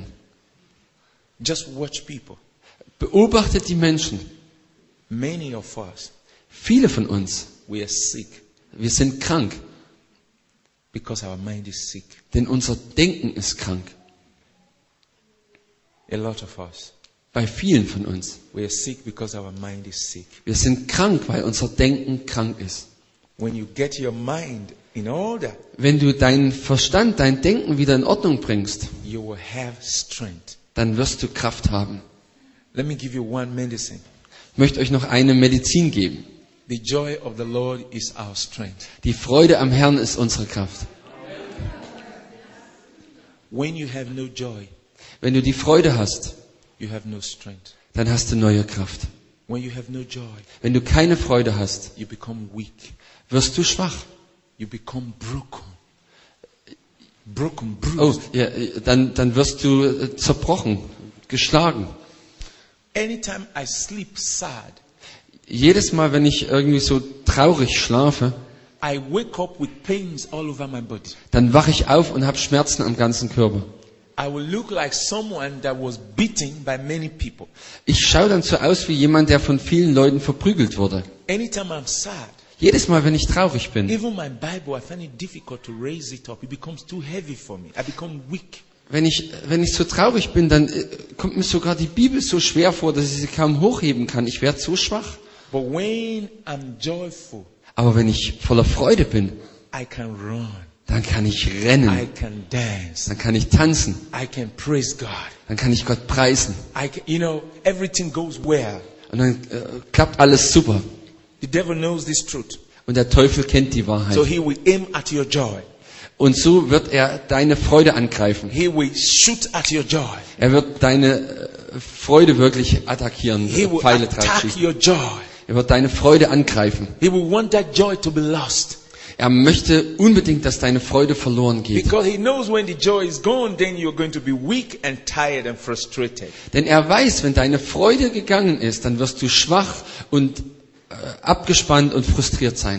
Just watch people. Beobachtet die Menschen. Many of us, Viele von uns, We are sick wir sind krank, because our mind is sick. denn unser Denken ist krank. A lot of us. Bei vielen von uns. We are sick because our mind is sick. Wir sind krank, weil unser Denken krank ist. When you get your mind in order, Wenn du deinen Verstand, dein Denken wieder in Ordnung bringst, you will have strength. dann wirst du Kraft haben. Let me give you one medicine. Ich möchte euch noch eine Medizin geben. The joy of the Lord is our strength. Die Freude am Herrn ist unsere Kraft. When you have no joy, Wenn du die Freude hast, you have no strength. dann hast du neue Kraft. When you have no joy, Wenn du keine Freude hast, you become weak. wirst du schwach. You become broken. Broken, Oh, bruised. ja, dann, dann wirst du äh, zerbrochen, geschlagen. Anytime I sleep sad, Jedes Mal, wenn ich irgendwie so traurig schlafe, I wake up with pains all over my body. dann wache ich auf und habe Schmerzen am ganzen Körper. I will look like someone that was beaten by many people. Ich schaue dann so aus wie jemand, der von vielen Leuten verprügelt wurde. Anytime I'm sad, Jedes Mal, wenn ich traurig bin, even my Bible, I find it difficult to raise it up. It becomes too heavy for me. I become weak. wenn ich, wenn ich so traurig bin, dann äh, kommt mir sogar die Bibel so schwer vor, dass ich sie kaum hochheben kann. Ich werde so schwach. But when I'm joyful, Aber wenn ich voller Freude bin, I can run. dann kann ich I rennen, can dance. dann kann ich tanzen, I can praise God. dann kann ich Gott preisen. I can, you know, everything goes well. Und dann äh, klappt alles super. The devil knows this truth. Und der Teufel kennt die Wahrheit. So he will aim at your joy. Und so wird er deine Freude angreifen. He will shoot at your joy. Er wird deine äh, Freude wirklich attackieren, He äh, will Pfeile drauf attack schießen. your joy. Er wird deine Freude angreifen. He will want that joy to be lost. Er möchte unbedingt, dass deine Freude verloren geht. Because he knows when the joy is gone, then you're going to be weak and tired and frustrated. Denn er weiß, wenn deine Freude gegangen ist, dann wirst du schwach und äh, abgespannt und frustriert sein.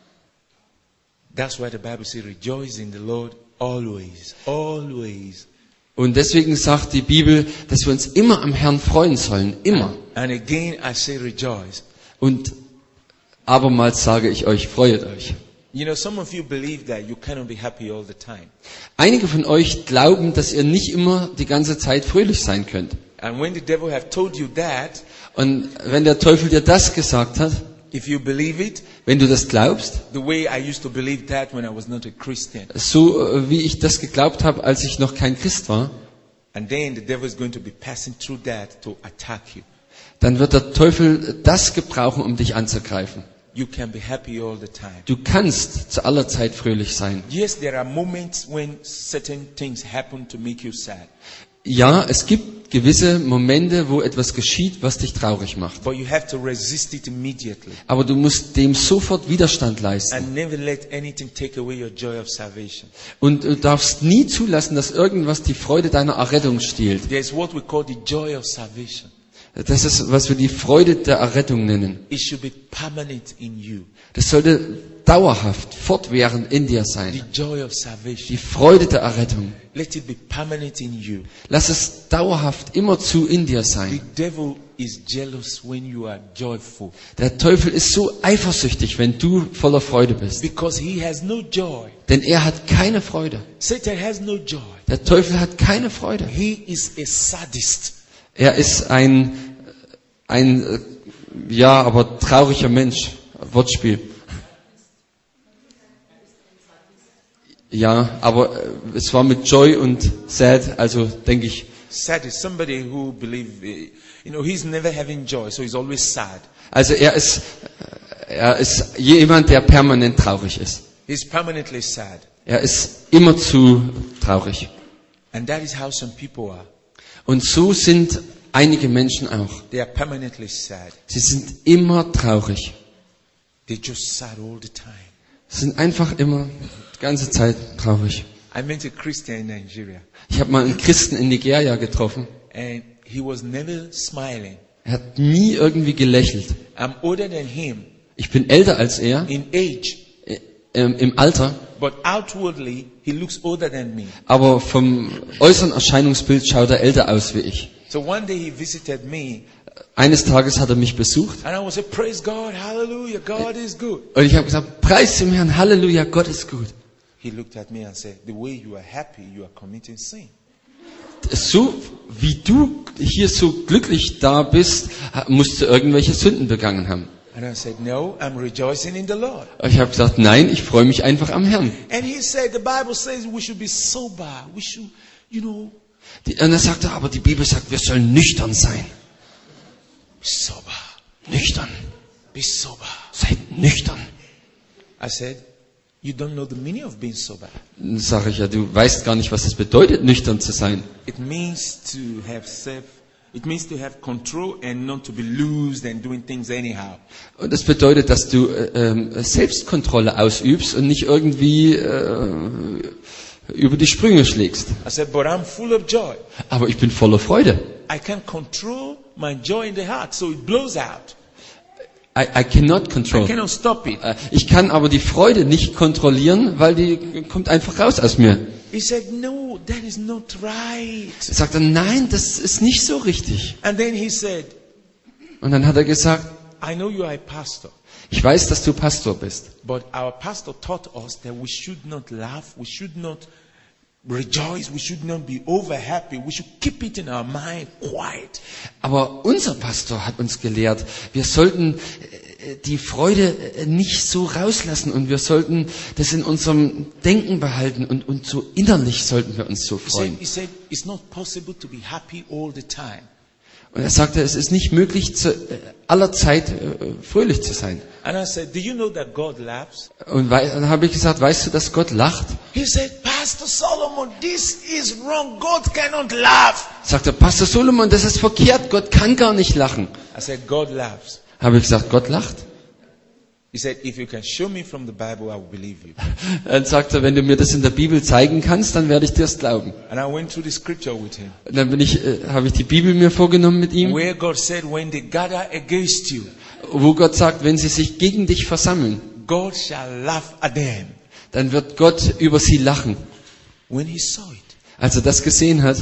That's why the Bible says, rejoice in the Lord always. Always. Und deswegen sagt die Bibel, dass wir uns immer am Herrn freuen sollen. Immer. And again I say rejoice. Und abermals sage ich euch, freuet euch. You know, some of you believe that you cannot be happy all the time. Einige von euch glauben, dass ihr nicht immer die ganze Zeit fröhlich sein könnt. And when the devil have told you that, Und wenn der Teufel dir das gesagt hat, if you believe it, wenn du das glaubst, the way I used to believe that when I was not a Christian, so äh, wie ich das geglaubt habe, als ich noch kein Christ war, and then the devil is going to be passing through that to attack you. dann wird der Teufel das gebrauchen, um dich anzugreifen. You can be happy all the time. Du kannst zu aller Zeit fröhlich sein. Yes, there are moments when certain things happen to make you sad. Ja, es gibt gewisse Momente, wo etwas geschieht, was dich traurig macht. But you have to resist it immediately. Aber du musst dem sofort Widerstand leisten. And never let anything take away your joy of salvation. Und du darfst nie zulassen, dass irgendwas die Freude deiner Errettung stiehlt. There's what we call the joy of salvation. Das ist, was wir die Freude der Errettung nennen. It should be permanent in you. Das sollte dauerhaft, fortwährend in dir The sein. joy of Die salvation. Freude der Errettung. Let it be permanent in you. Lass es dauerhaft immerzu in dir The sein. devil is jealous when you are joyful. Der Teufel ist so eifersüchtig, wenn du voller Freude bist. Because he has no joy. Denn er hat keine Freude. Satan has no joy. Der Teufel hat keine Freude. He is a sadist. Er ist ein, ein, äh, ja, aber trauriger Mensch. Wortspiel. Ja, aber äh, es war mit Joy und Sad, also denke ich, Sad is somebody who believe, eh, you know, he's never having joy, so he's always sad. also er ist, äh, er ist jemand, der permanent traurig ist. He's permanently sad. Er ist immerzu traurig. And that is how some people are. Und so sind einige Menschen auch. They are permanently sad. Sie sind immer traurig. They're just sad all the time. Sie sind einfach immer die ganze Zeit traurig. I met a Christian in Nigeria, Ich habe mal einen Christen in Nigeria getroffen. and he was never smiling. Er hat nie irgendwie gelächelt. I'm older than him Ich bin älter als er in age, äh, ähm, im Alter, but outwardly he looks older than me. aber vom äußeren Erscheinungsbild schaut er älter aus wie ich. So one day he visited me, eines Tages hat er mich besucht And I would say, praise God, hallelujah, God is good. und ich habe gesagt, preis dem Herrn, Halleluja, Gott ist gut. He looked at me and said, the way you are happy, you are committing sin. So wie du hier so glücklich da bist, musst du irgendwelche Sünden begangen haben. And I said, no, I'm rejoicing in the Lord. Ich habe gesagt, nein, ich freue mich einfach am Herrn. And he said, the Bible says we should be sober. We should, you know, Die, und er sagte, aber die Bibel sagt, wir sollen nüchtern sein. be sober. Nüchtern. Be sober. Seid nüchtern. I said, you don't know the meaning of being sober. Dann sage ich, ja, du weißt gar nicht, was es bedeutet, nüchtern zu sein. It means to have self, it means to have control and not to be loose and doing things anyhow. Und das bedeutet, dass du äh, äh, Selbstkontrolle ausübst und nicht irgendwie äh, über die Sprünge schlägst. I said, but I'm full of joy. Aber ich bin voller Freude. I can control my joy in the heart, so it blows out. I, I cannot I control. cannot stop it. Äh, Ich kann aber die Freude nicht kontrollieren, weil die kommt einfach raus aus mir. He said, no, that is not right. Er sagte, nein, das ist nicht so richtig. And then he said, Und dann hat er gesagt, I know you are a pastor, ich weiß, dass du Pastor bist. but our pastor taught us that we should not laugh, we should not rejoice, we should not be over happy, we should keep it in our mind quiet. Aber unser Pastor hat uns gelehrt, wir sollten äh, die Freude äh, nicht so rauslassen und wir sollten das in unserem Denken behalten und, und so innerlich sollten wir uns so He said, freuen. he said, it's not possible to be happy all the time. Und er sagte, es ist nicht möglich, zu, äh, aller Zeit äh, fröhlich zu sein. And I said, do you know that God laughs? Und wei- dann habe ich gesagt, weißt du, dass Gott lacht? He said, Pastor Solomon, this is wrong. God cannot laugh. Sagte Pastor Solomon, das ist verkehrt, Gott kann gar nicht lachen. I said, God laughs. Habe ich gesagt, Gott lacht? He said, if you can show me from the Bible, I will believe you. Dann sagte er, wenn du mir das in der Bibel zeigen kannst, dann werde ich dir es glauben. And I went through the scripture with him, Und dann bin ich, äh, habe ich die Bibel mir vorgenommen mit ihm, where God said, when they gather against you, wo Gott sagt, wenn sie sich gegen dich versammeln, God shall laugh at them. dann wird Gott über sie lachen. When he saw it, Als er das gesehen hat,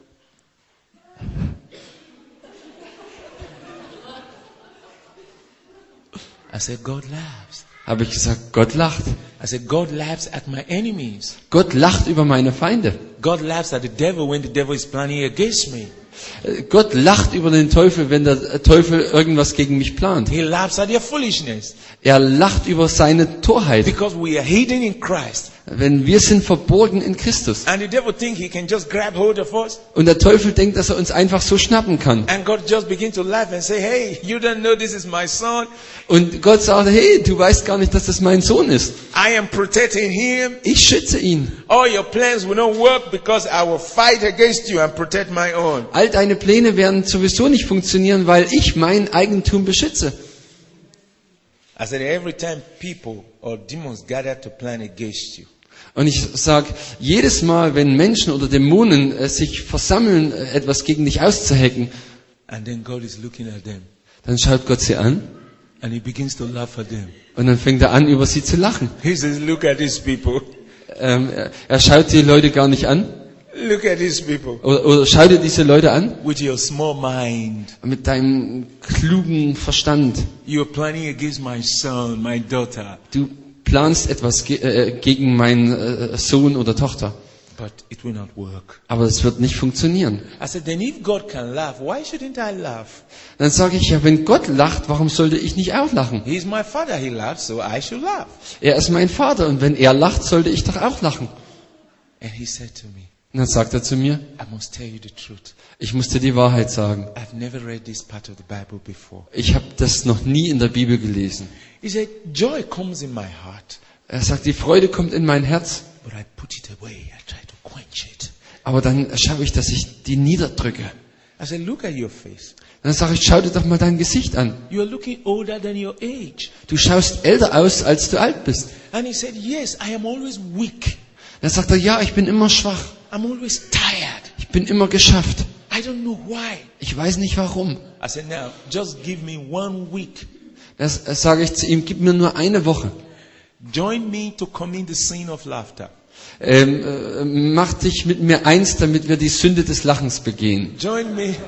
I said, God laughs. habe ich gesagt, Gott lacht. I said, God laughs at my enemies. Gott lacht über meine Feinde. God laughs at the devil when the devil is planning against me. Äh, Gott lacht über den Teufel, wenn der Teufel irgendwas gegen mich plant. He laughs at their foolishness. Er lacht über seine Torheit. Because we are hidden in Christ. Wenn wir sind verborgen in Christus. And the devil thinks he can just grab hold of us. Und der Teufel denkt, dass er uns einfach so schnappen kann. And God just begin to laugh and say, hey, you don't know this is my son. Und Gott sagt, hey, du weißt gar nicht, dass das mein Sohn ist. I am protecting him. Ich schütze ihn. All your plans will not work because I will fight against you and protect my own. All deine Pläne werden sowieso nicht funktionieren, weil ich mein Eigentum beschütze. I said, every time people or demons gather to plan against you, Und ich sage, jedes Mal, wenn Menschen oder Dämonen äh, sich versammeln, äh, etwas gegen dich auszuhecken, and then God is looking at them dann schaut Gott sie an and he begins to laugh at them. und dann fängt er an, über sie zu lachen. He says, look at these people. Ähm, er, er schaut die Leute gar nicht an. Look at these people. Oder, oder schau dir diese Leute an With your small mind, mit deinem klugen Verstand. you are planning against my son, my daughter, Du planst etwas ge äh, gegen meinen äh, Sohn oder Tochter. but it will not work. Aber es wird nicht funktionieren. I said, then if God can laugh, why shouldn't I laugh? Dann sage ich, ja, wenn Gott lacht, warum sollte ich nicht auch lachen? He's my father, he laughs, so I should laugh. Er ist mein Vater und wenn er lacht, sollte ich doch auch lachen. And he said to me, Und dann sagt er zu mir, I must tell you the truth. ich muss dir die Wahrheit sagen. I've never read this part of the Bible before. Ich habe das noch nie in der Bibel gelesen. He said, joy comes in my heart, Er sagt, die Freude kommt in mein Herz, but I put it away. I try to quench it. aber dann schaue ich, dass ich die niederdrücke. I said, look at your face. Dann sage ich, schau dir doch mal dein Gesicht an. You are looking older than your age. Du schaust älter aus, als du alt bist. And he said, yes, I am always weak. Dann sagt er, ja, ich bin immer schwach. I'm always tired. Ich bin immer geschafft. I don't know why. Ich weiß nicht warum. I said, now, just give me one week. Das, das sage ich zu ihm, gib mir nur eine Woche. Join me to commit the sin of laughter. Ähm, äh, mach dich mit mir eins, damit wir die Sünde des Lachens begehen. Join me.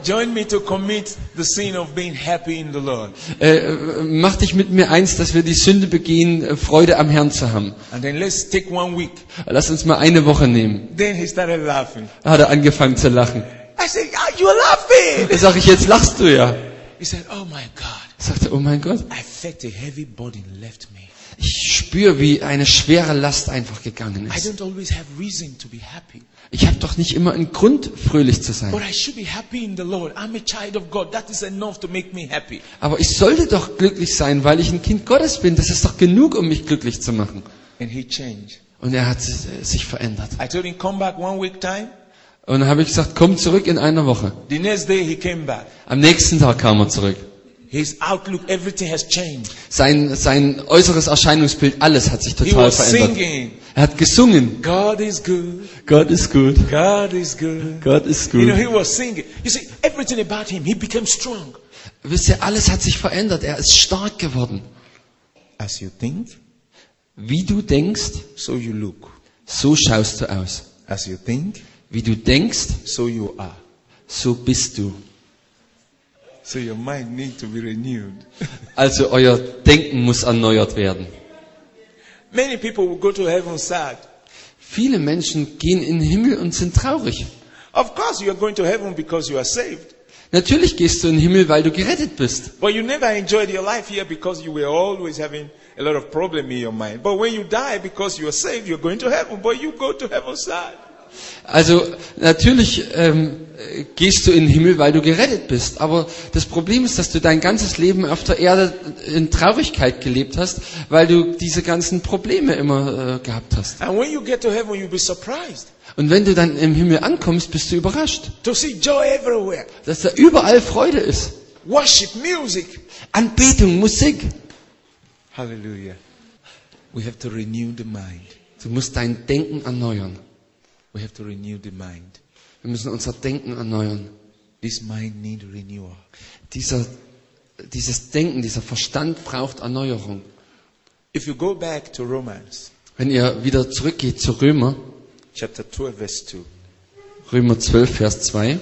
join me to commit the sin of being happy in the Lord. Äh, mach dich mit mir eins, dass wir die Sünde begehen, äh, Freude am Herrn zu haben. And then let's take one week. Lass uns mal eine Woche nehmen. Then he started laughing. Da hat er angefangen zu lachen. I said, ah, you're laughing. Da sag ich, jetzt lachst du ja. He said, oh my God. Sagte, oh mein Gott, I felt a heavy burden left me. ich spüre, wie eine schwere Last einfach gegangen I ist. don't always have reason to be happy. Ich habe doch nicht immer einen Grund, fröhlich zu sein. But I should be happy in the Lord. I'm a child of God. That is enough to make me happy. Aber ich sollte doch glücklich sein, weil ich ein Kind Gottes bin. Das ist doch genug, um mich glücklich zu machen. And he changed. Und er hat sich verändert. I told him, come back one week time. Und dann habe ich gesagt, komm zurück in einer Woche. The next day he came back. Am nächsten Tag kam er zurück. His outlook, everything has changed. Sein, sein äußeres Erscheinungsbild, alles hat sich He total was verändert. singing. Er hat gesungen. God is good. Gott ist gut. God is good. Gott ist You know, gut. he was singing. You see, everything about him, he became strong. Wisst ihr, alles hat sich verändert. Er ist stark geworden. As you think, Wie du denkst, so you look. so schaust du aus. As you think, Wie du denkst, so you are. so bist du. So your mind needs to be renewed. Also euer Denken muss erneuert werden. Many people will go to heaven sad. Viele Menschen gehen in den Himmel und sind traurig. Of course, you are going to heaven because you are saved. Natürlich gehst du in den Himmel, weil du gerettet bist. But you never enjoyed your life here because you were always having a lot of problem in your mind. But when you die because you are saved, you're going to heaven. But you go to heaven sad. Also natürlich ähm, äh, gehst du in den Himmel, weil du gerettet bist. Aber das Problem ist, dass du dein ganzes Leben auf der Erde in Traurigkeit gelebt hast, weil du diese ganzen Probleme immer äh, gehabt hast. And when you get to heaven, you'll be surprised Und wenn du dann im Himmel ankommst, bist du überrascht, to see joy everywhere. dass da überall Freude ist. Worship, music. Anbetung, Musik. Hallelujah. We have to renew the mind. Du musst dein Denken erneuern. We have to renew the mind. Wir müssen unser Denken erneuern. This mind needs renewal. Dieser, dieses Denken, dieser Verstand braucht Erneuerung. If you go back to Romans Wenn ihr wieder zurückgeht zu Römer, chapter twelve, verse two. Römer zwölf, Vers zwei.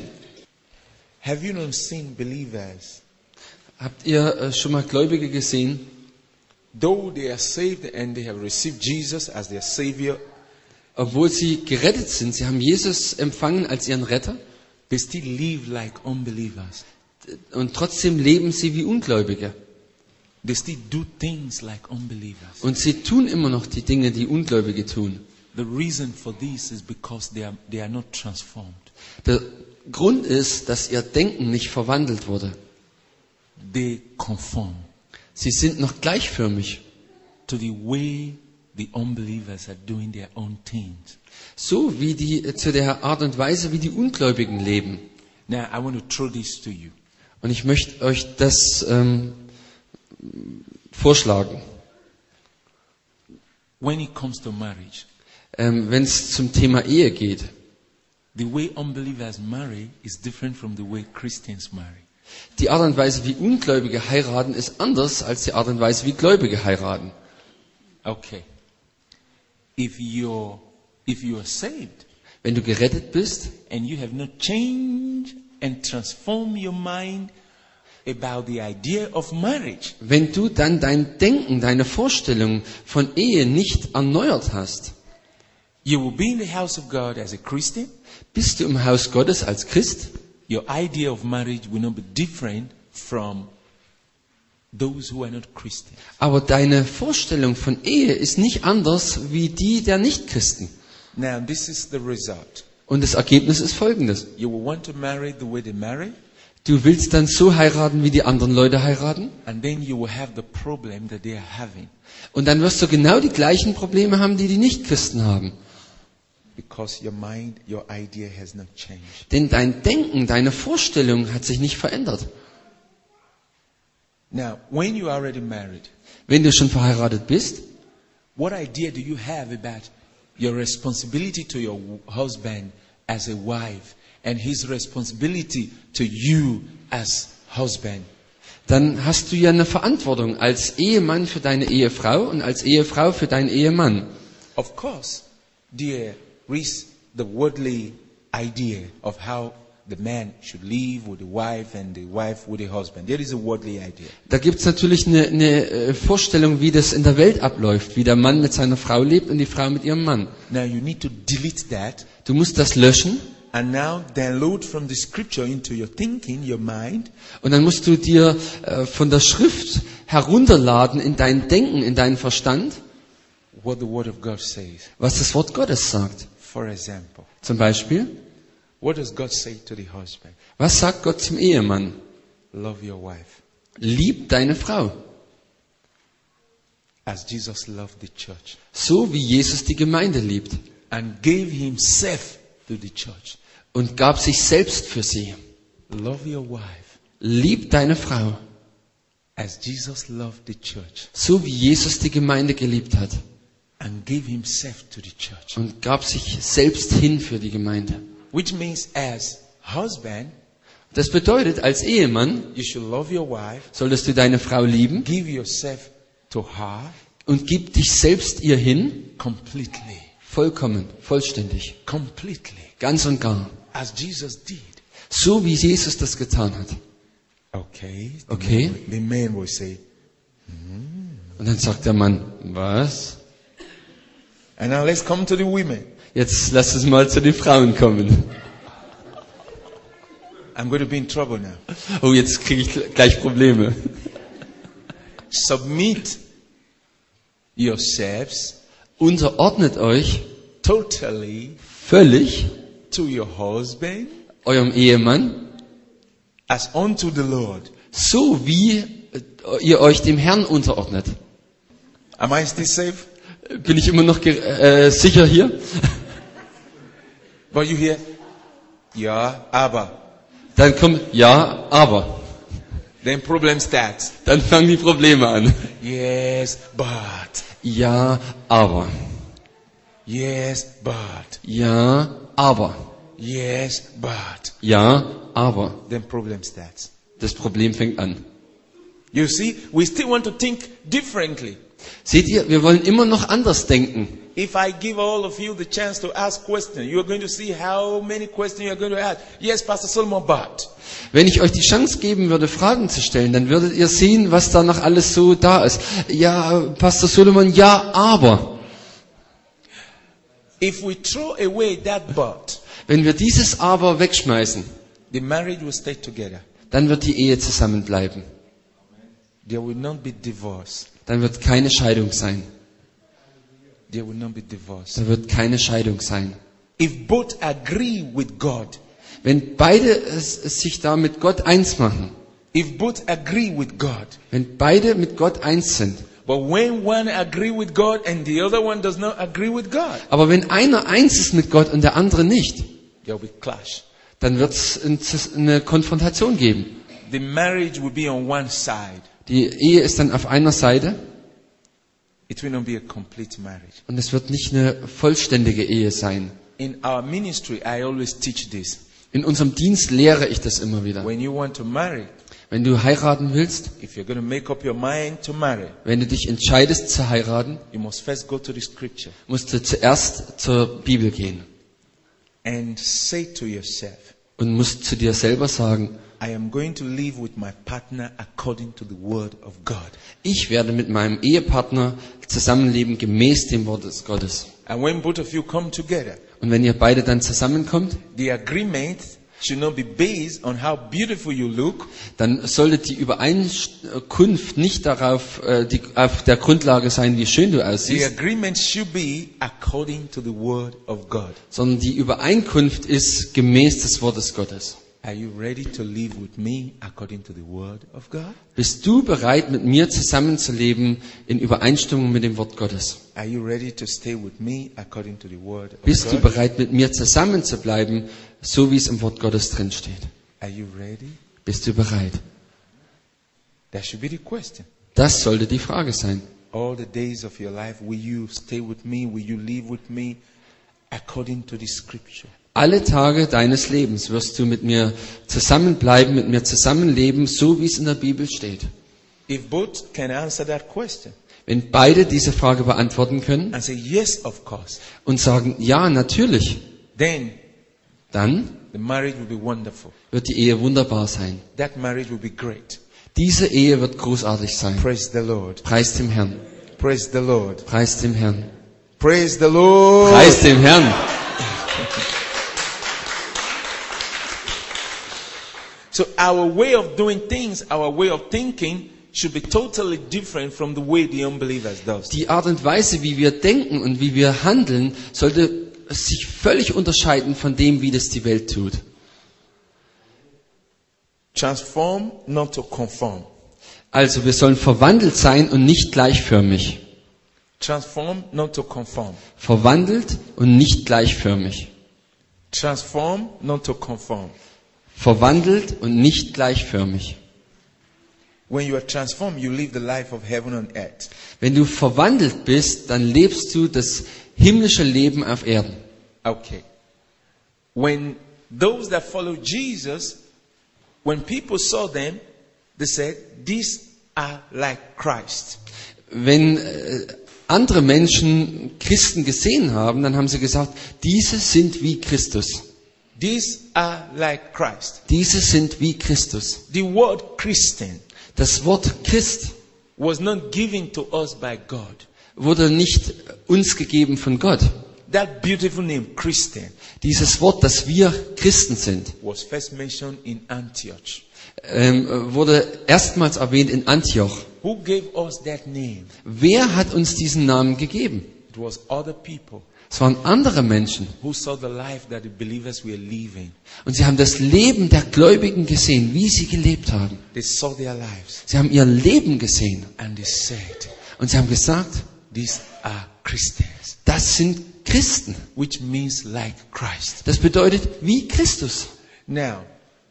Have you not seen believers, Habt ihr äh, schon mal Gläubige gesehen, though they are saved and they have received Jesus as their Savior, obwohl sie gerettet sind, sie haben Jesus empfangen als ihren Retter they still live like unbelievers. und trotzdem leben sie wie Ungläubige. They still do things like unbelievers. Und sie tun immer noch die Dinge, die Ungläubige tun. The reason for this is because they are, they are not transformed. Der Grund ist, dass ihr Denken nicht verwandelt wurde. They conform Sie sind noch gleichförmig, to the way the unbelievers are doing their own things. so wie die äh, zu der Art und Weise, wie die Ungläubigen leben. Now, I want to throw this to you. Und ich möchte euch das ähm, vorschlagen. When it comes to marriage, Ähm, Wenn es zum Thema Ehe geht, the way unbelievers marry is different from the way Christians marry. die Art und Weise, wie Ungläubige heiraten, ist anders als die Art und Weise, wie Gläubige heiraten. Okay. If you're, if you are saved Wenn du gerettet bist and you have not changed and transformed your mind about the idea of marriage, Wenn du dann dein Denken, deine Vorstellung von Ehe nicht erneuert hast, you will be in the house of God as a Christian. bist du im Haus Gottes als Christ, Your idea of marriage will not be different from those who are not Christians. aber deine Vorstellung von Ehe ist nicht anders wie die der Nichtchristen. Now, this is the result. Und das Ergebnis ist folgendes. You will want to marry the way they marry, Du willst dann so heiraten, wie die anderen Leute heiraten, and then you will have the problem that they are having und dann wirst du genau die gleichen Probleme haben, die die Nichtchristen haben. because your mind, your idea has not changed. Denn dein Denken, deine Vorstellung hat sich nicht verändert. Now, when you are already married, Wenn du schon verheiratet bist, what idea do you have about your responsibility to your husband as a wife and his responsibility to you as husband? dann hast du ja eine Verantwortung als Ehemann für deine Ehefrau und als Ehefrau für deinen Ehemann. Of course, there is the worldly idea of how the man should live with the wife and the wife with the husband. There is a worldly idea. Da gibt's natürlich eine, eine äh, Vorstellung, wie das in der Welt abläuft, wie der Mann mit seiner Frau lebt und die Frau mit ihrem Mann. Now you need to delete that Du musst das löschen and now download from the scripture into your thinking, your mind, und dann musst du dir äh, von der Schrift herunterladen in dein Denken, in deinen Verstand, what the word of God says. was das Wort Gottes sagt. For example, Zum Beispiel, what does God say to the husband? was sagt Gott zum Ehemann? Love your wife Lieb deine Frau, as Jesus loved the church so wie Jesus die Gemeinde liebt and gave himself to the church. und gab sich selbst für sie. Love your wife Lieb deine Frau, as Jesus loved the church so wie Jesus die Gemeinde geliebt hat and gave himself to the church. und gab sich selbst hin für die Gemeinde. Which means as husband, Das bedeutet, als Ehemann you should love your wife, solltest du deine Frau lieben give yourself to her und gib dich selbst ihr hin, completely. vollkommen, vollständig, Completely. ganz und gar. As Jesus did. So wie Jesus das getan hat. Okay. The Okay. Man, the man will say, Und dann sagt der Mann, was? and now let's come to the women. Jetzt lass uns mal zu den Frauen kommen. I'm going to be in trouble now. Oh, jetzt kriege ich gleich Probleme. Submit yourselves Unterordnet euch totally völlig to your husband eurem Ehemann, as unto the Lord. so wie äh, ihr euch dem Herrn unterordnet. Am I still safe? Bin ich immer noch ge- äh, sicher hier? But you hear, yeah, aber. Dann kommt, ja, aber. Then problem starts. Dann fangen die Probleme an. Yes, but. Ja, aber. Yes, but. Ja, aber. Yes, but. Ja, aber. Then problem starts. Das Problem fängt an. You see, we still want to think differently. Seht ihr, wir wollen immer noch anders denken. If I give all of you the chance to ask questions, you are going to see how many questions you are going to ask. Yes, Pastor Solomon, but. Wenn ich euch die Chance geben würde, Fragen zu stellen, dann würdet ihr sehen, was da noch alles so da ist. Ja, Pastor Solomon, ja, aber. If we throw away that but, Wenn wir dieses Aber wegschmeißen, the marriage will stay together. dann wird die Ehe zusammenbleiben. There will not be divorce. Dann wird keine Scheidung sein. There will not be divorce. Da wird keine Scheidung sein. If both agree with God, Wenn beide es, es sich da mit Gott eins machen, if both agree with God, wenn beide mit Gott eins sind, but when one agree with God and the other one does not agree with God, aber wenn einer eins ist mit Gott und der andere nicht, there will be clash. dann wird es eine Konfrontation geben. The marriage will be on one side. Die Ehe ist dann auf einer Seite It will not be a complete marriage. und es wird nicht eine vollständige Ehe sein. In our ministry, I always teach this. In unserem Dienst lehre ich das immer wieder. When you want to marry, Wenn du heiraten willst, if you're going to make up your mind to marry, wenn du dich entscheidest zu heiraten, you must first go to the scripture musst du zuerst zur Bibel gehen and say to yourself, und musst zu dir selber sagen, I am going to live with my partner according to the word of God. ich werde mit meinem Ehepartner zusammenleben gemäß dem Wort des Gottes. And when both of you come together, Und wenn ihr beide dann zusammenkommt, the agreement should not be based on how beautiful you look, dann sollte die Übereinkunft nicht darauf, äh, die, auf der Grundlage sein, wie schön du the aussiehst, agreement should be according to the word of God. sondern die Übereinkunft ist gemäß des Wortes Gottes. Are you ready to live with me according to the word of God? Bist du bereit, mit mir zusammenzuleben in Übereinstimmung mit dem Wort Gottes? Are you ready to stay with me according to the word of Bist du God? bereit, mit mir zusammenzubleiben, so wie es im Wort Gottes drin steht? Are you ready? Bist du bereit? That should be the question. Das sollte die Frage sein. All the days of your life, will you stay with me? Will you live with me according to the scripture? Alle Tage deines Lebens wirst du mit mir zusammenbleiben, mit mir zusammenleben, so wie es in der Bibel steht. If both can answer that question Wenn beide diese Frage beantworten können and say, yes, of course, und sagen, ja, natürlich, then dann the marriage will be wonderful. wird die Ehe wunderbar sein. That marriage will be great. Diese Ehe wird großartig sein. Praise the Lord. Preis dem Herrn. Praise the Lord. Preis dem Herrn. Praise the Lord. Preis dem Herrn. So our way of doing things, our way of thinking should be totally different from the way the unbelievers does. Die Art und Weise, wie wir denken und wie wir handeln, sollte sich völlig unterscheiden von dem, wie das die Welt tut. Transform, not to conform. Also wir sollen verwandelt sein und nicht gleichförmig. Transform, not to conform. Verwandelt und nicht gleichförmig. Transform, not to conform. Verwandelt und nicht gleichförmig. When you are transformed, you live the life of heaven on earth. Wenn du verwandelt bist, dann lebst du das himmlische Leben auf Erden. Okay. When those that follow Jesus, when people saw them, they said, these are like Christ. Wenn äh, andere Menschen Christen gesehen haben, dann haben sie gesagt, diese sind wie Christus. These are like Christ. Diese sind wie Christus. The word Christian Das Wort Christ was not given to us by God. wurde nicht uns gegeben von Gott. That beautiful name, Christian, Dieses Wort, dass wir Christen sind, was first mentioned in Antioch. ähm, wurde erstmals erwähnt in Antioch. Who gave us that name? Wer hat uns diesen Namen gegeben? It was other people Es waren andere Menschen. who saw the life that the believers were living. Und sie haben das Leben der Gläubigen gesehen, wie sie gelebt haben. They saw their lives Sie haben ihr Leben gesehen. and they said, Und sie haben gesagt, these are Christians, das sind Christen. which means like Christ. Das bedeutet wie Christus. Now,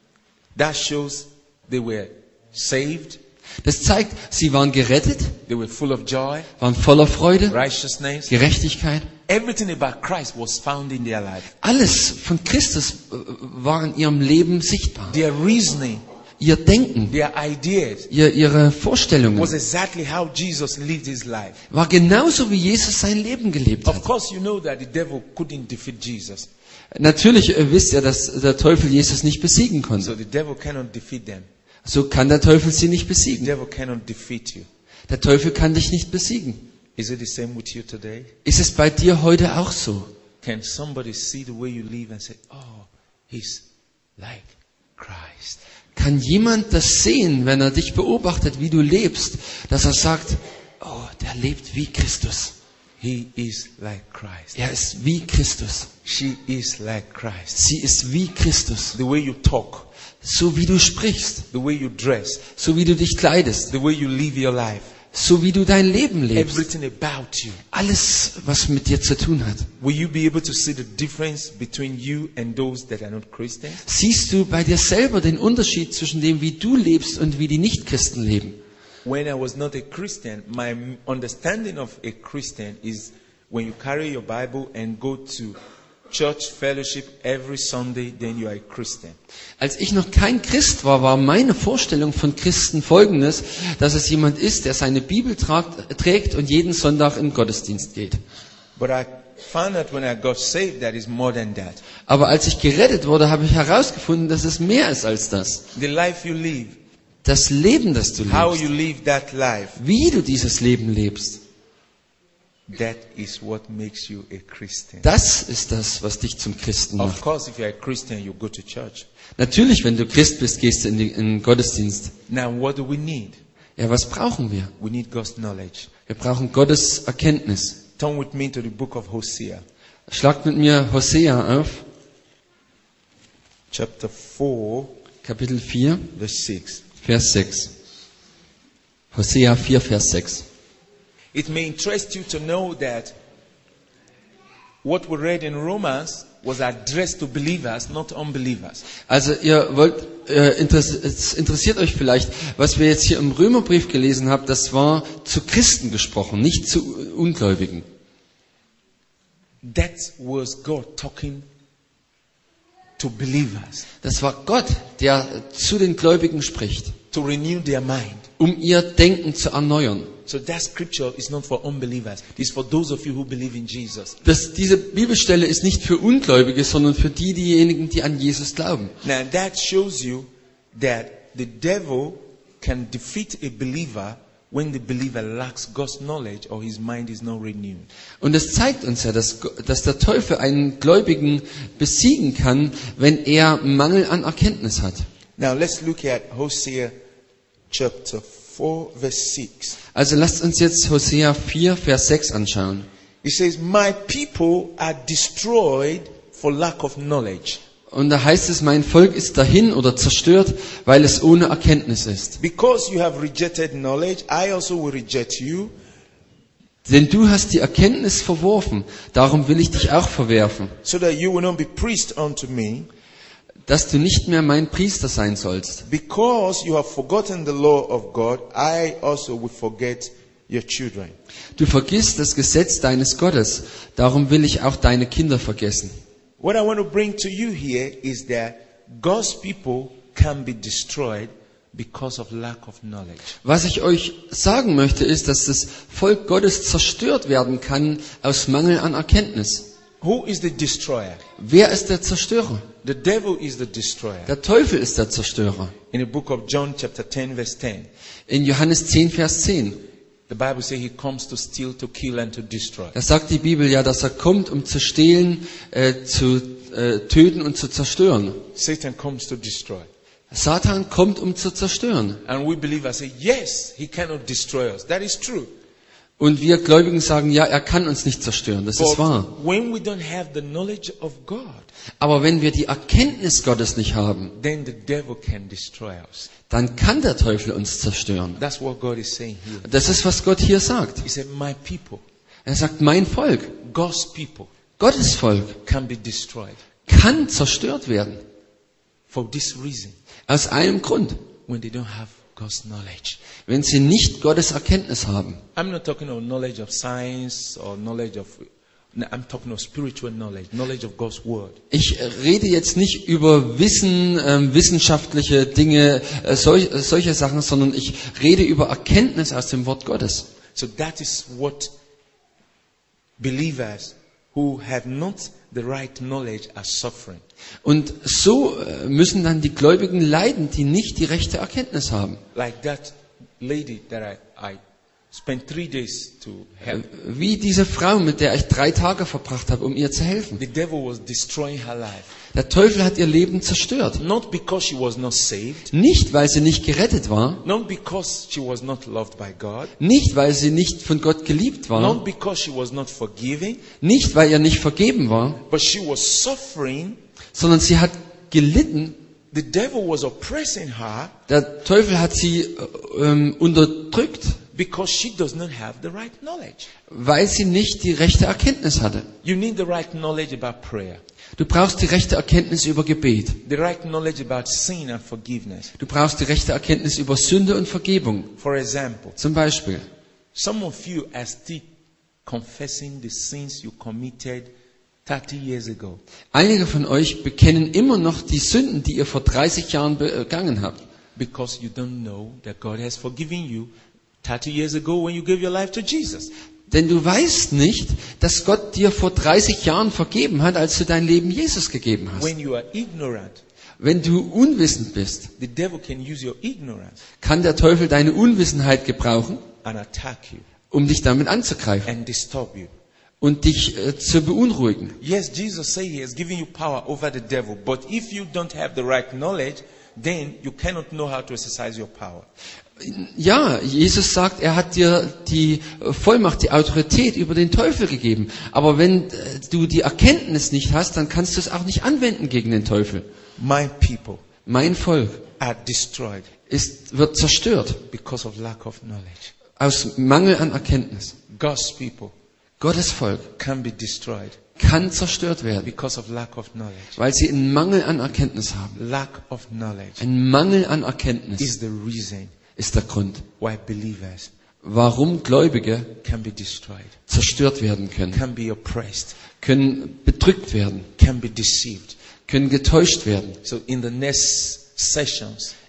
that shows they were saved, Das zeigt, sie waren gerettet, they were full of joy, waren voller Freude, righteousness. Gerechtigkeit. Everything about Christ was found in their life. Alles von Christus äh, war in ihrem Leben sichtbar. Their reasoning, Ihr Denken, their ideas ihr, ihre Vorstellungen was exactly how Jesus lived his life. war genauso, wie Jesus sein Leben gelebt Of hat. course, you know that the devil couldn't defeat Jesus. Natürlich äh, wisst ihr, dass der Teufel Jesus nicht besiegen So konnte. the devil cannot defeat them. So kann der Teufel sie nicht The besiegen. devil cannot defeat you. Der Teufel kann dich nicht besiegen. Is it the same with you today? Ist es bei dir heute auch so? Can somebody see the way you live and say, oh, he's like Christ? Kann jemand das sehen, wenn er dich beobachtet, wie du lebst, dass er sagt, oh, der lebt wie Christus. He is like Christ. Er ist wie Christus. She is like Christ. Sie ist wie Christus. The way you talk, So wie du sprichst, the way you dress, so wie du dich kleidest, the way you live your life, so wie du dein Leben lebst. everything about you. Alles, was mit dir zu tun hat. Will you be able to see the difference between you and those that are not Christians? Siehst du bei dir selber den Unterschied zwischen dem, wie du lebst und wie die Nichtchristen leben? When I was not a Christian, my understanding of a Christian is when you carry your Bible and go to church fellowship every Sunday, then you are a Christian. Als ich noch kein Christ war, war meine Vorstellung von Christen folgendes, dass es jemand ist, der seine Bibel tragt, trägt und jeden Sonntag in den Gottesdienst geht. But I found out when I got saved that it's more than that. Aber als ich gerettet wurde, habe ich herausgefunden, dass es mehr ist als das. The life you live, Das Leben, das du how lebst, you live that life, wie du dieses Leben lebst, that is what makes you a Christian. das ist das, was dich zum Christen Of macht. course, if you're a Christian, you go to church. Natürlich, wenn du Christ bist, gehst du in, die, in den Gottesdienst. Now, what do we need? Ja, was brauchen wir? We need God's knowledge. Wir brauchen Gottes Erkenntnis. Turn with me to the book of Hosea, Schlagt mit mir Hosea auf, chapter four, Kapitel vier, verse six. Vers sechs. Hosea vier, Vers sechs. It may interest you to know that what we read in Romans was addressed to believers, not unbelievers. Also ihr wollt, äh, interess- es interessiert euch vielleicht, was wir jetzt hier im Römerbrief gelesen haben, das war zu Christen gesprochen, nicht zu Ungläubigen. That was God talking to believers Das war Gott, der zu den Gläubigen spricht, to renew their mind, um ihr Denken zu erneuern, So that scripture is not for unbelievers. It's for those of you who believe in Jesus. Das, diese Bibelstelle ist nicht für Ungläubige, sondern für die, diejenigen, die an Jesus glauben. Now that shows you that the devil can defeat a believer when the believer lacks God's knowledge or his mind is not renewed. Und es zeigt uns ja, dass, dass der Teufel einen Gläubigen besiegen kann, wenn er Mangel an Erkenntnis hat. Now let's look at Hosea chapter four verse six. Also lasst uns jetzt Hosea vier, Vers sechs anschauen. It says, "My people are destroyed for lack of knowledge." Und da heißt es, mein Volk ist dahin oder zerstört, weil es ohne Erkenntnis ist. Because you have rejected knowledge, I also will reject you. Denn du hast die Erkenntnis verworfen, darum will ich dich auch verwerfen, So that you will not be priest unto me. dass du nicht mehr mein Priester sein sollst. Because you have forgotten the law of God, I also will forget your children. Du vergisst das Gesetz deines Gottes, darum will ich auch deine Kinder vergessen. What I want to bring to you here is that God's people can be destroyed because of lack of knowledge. Was ich euch sagen möchte, ist, dass das Volk Gottes zerstört werden kann aus Mangel an Erkenntnis. Who is the destroyer? Wer ist der Zerstörer? The devil is the destroyer. Der Teufel ist der Zerstörer. In the book of John chapter ten verse ten, In Johannes zehn, Vers zehn, the Bible says he comes to steal, to kill and to destroy. da sagt die Bibel ja, dass er kommt, um zu stehlen, äh, zu äh, töten und zu zerstören. Satan comes to destroy. Satan kommt, um zu zerstören. And we believers say, yes, he cannot destroy us. That is true. Und wir Gläubigen sagen, ja, er kann uns nicht zerstören. Das ist wahr. But when we don't have the knowledge of God, Aber wenn wir die Erkenntnis Gottes nicht haben, then the devil can destroy us. dann kann der Teufel uns zerstören. That's what God is saying here. Das ist, was Gott hier sagt. He said, my people, Er sagt, mein Volk, God's people, Gottes Volk, can be destroyed. kann zerstört werden. For this reason, Aus einem Grund. when they don't have God's knowledge. Wenn sie nicht Gottes Erkenntnis haben. I'm not talking of knowledge of science or knowledge of, no, I'm talking of spiritual knowledge, knowledge of God's word. Ich rede jetzt nicht über Wissen, ähm, wissenschaftliche Dinge, äh, solch, äh, solche Sachen, sondern ich rede über Erkenntnis aus dem Wort Gottes. So that is what believers who have not the right knowledge are suffering. Und so äh, müssen dann die Gläubigen leiden, die nicht die rechte Erkenntnis haben. Like that lady that I, I spent three days to help. Wie diese Frau, mit der ich drei Tage verbracht habe, um ihr zu helfen. The devil was destroying her life. Der Teufel hat ihr Leben zerstört. Not because she was not saved. Nicht, weil sie nicht gerettet war. Not because she was not loved by God. Nicht, weil sie nicht von Gott geliebt war. Not because she was not forgiving. Nicht, weil ihr nicht vergeben war. But she was suffering. Sondern sie hat gelitten. The devil was oppressing her. Der Teufel hat sie ähm, unterdrückt. Because she does not have the right knowledge. Weil sie nicht die rechte Erkenntnis hatte. You need the right knowledge about prayer. Du brauchst die rechte Erkenntnis über Gebet. The right knowledge about sin and forgiveness. Du brauchst die rechte Erkenntnis über Sünde und Vergebung. For example, Zum Beispiel. some of you are still confessing the sins you committed thirty years ago. Einige von euch bekennen immer noch die Sünden, die ihr vor dreißig Jahren begangen habt. Because you don't know that God has forgiven you thirty years ago when you gave your life to Jesus. Denn du weißt nicht, dass Gott dir vor dreißig Jahren vergeben hat, als du dein Leben Jesus gegeben hast. When you are ignorant, Wenn du unwissend bist, the devil can use your ignorance kann der Teufel deine Unwissenheit gebrauchen, and attack you um dich damit anzugreifen and disturb you. und dich äh, zu beunruhigen. Yes, Jesus said he has given you power over the devil, but if you don't have the right knowledge, then you cannot know how to exercise your power. Ja, Jesus sagt, er hat dir die Vollmacht, die Autorität über den Teufel gegeben. Aber wenn äh, du die Erkenntnis nicht hast, dann kannst du es auch nicht anwenden gegen den Teufel. My people Mein Volk are destroyed ist, wird zerstört because of lack of knowledge. aus Mangel an Erkenntnis. God's people Gottes Volk can be destroyed kann zerstört werden, because of lack of knowledge. weil sie einen Mangel an Erkenntnis haben. Lack of knowledge Ein Mangel an Erkenntnis is the reason ist der Grund, why believers warum Gläubige can be destroyed, zerstört werden können, can be oppressed, können bedrückt werden, can be deceived. können getäuscht werden. So in the next sessions,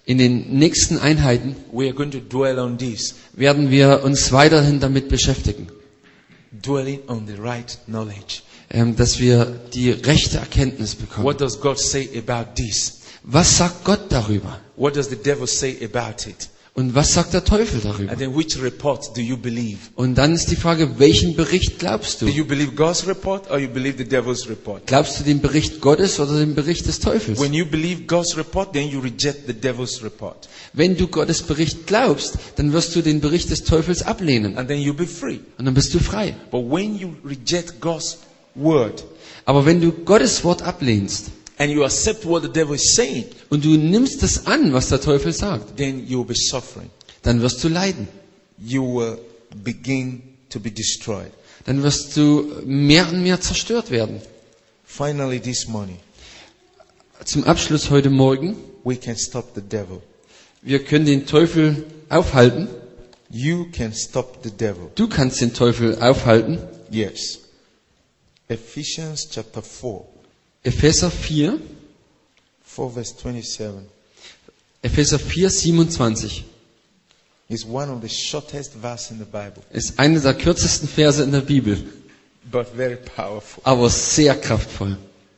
In den nächsten Einheiten we are going to dwell on this. werden wir uns weiterhin damit beschäftigen, Dwelling on the right knowledge. ähm, dass wir die rechte Erkenntnis bekommen. What does God say about this? Was sagt Gott darüber? What does the devil say about it? Und was sagt der Teufel darüber? And then which report do you believe? Und dann ist die Frage, welchen Bericht glaubst Do du? you believe God's report or you believe the devil's report? Glaubst du den Bericht Gottes oder den Bericht des Teufels? When you believe God's report, then you reject the devil's report. Wenn du Gottes Bericht glaubst, dann wirst du den Bericht des Teufels ablehnen. And then you'll be free. Und dann bist du frei. But when you reject God's word Aber wenn du Gottes Wort ablehnst and you accept what the devil is saying, und du nimmst es an, was der Teufel sagt, then you'll be suffering. dann wirst du leiden. You will begin to be destroyed. Dann wirst du mehr und mehr zerstört werden. Finally, this morning, Zum Abschluss heute Morgen, we can stop the devil. wir können den Teufel aufhalten. You can stop the devil. Du kannst den Teufel aufhalten. Yes. Ephesians chapter four, Epheser vier, four verse twenty-seven Epheser vier, siebenundzwanzig is one of the shortest verses in the Bible, ist eine der kürzesten Verse in der Bibel, but very powerful. aber sehr kraftvoll.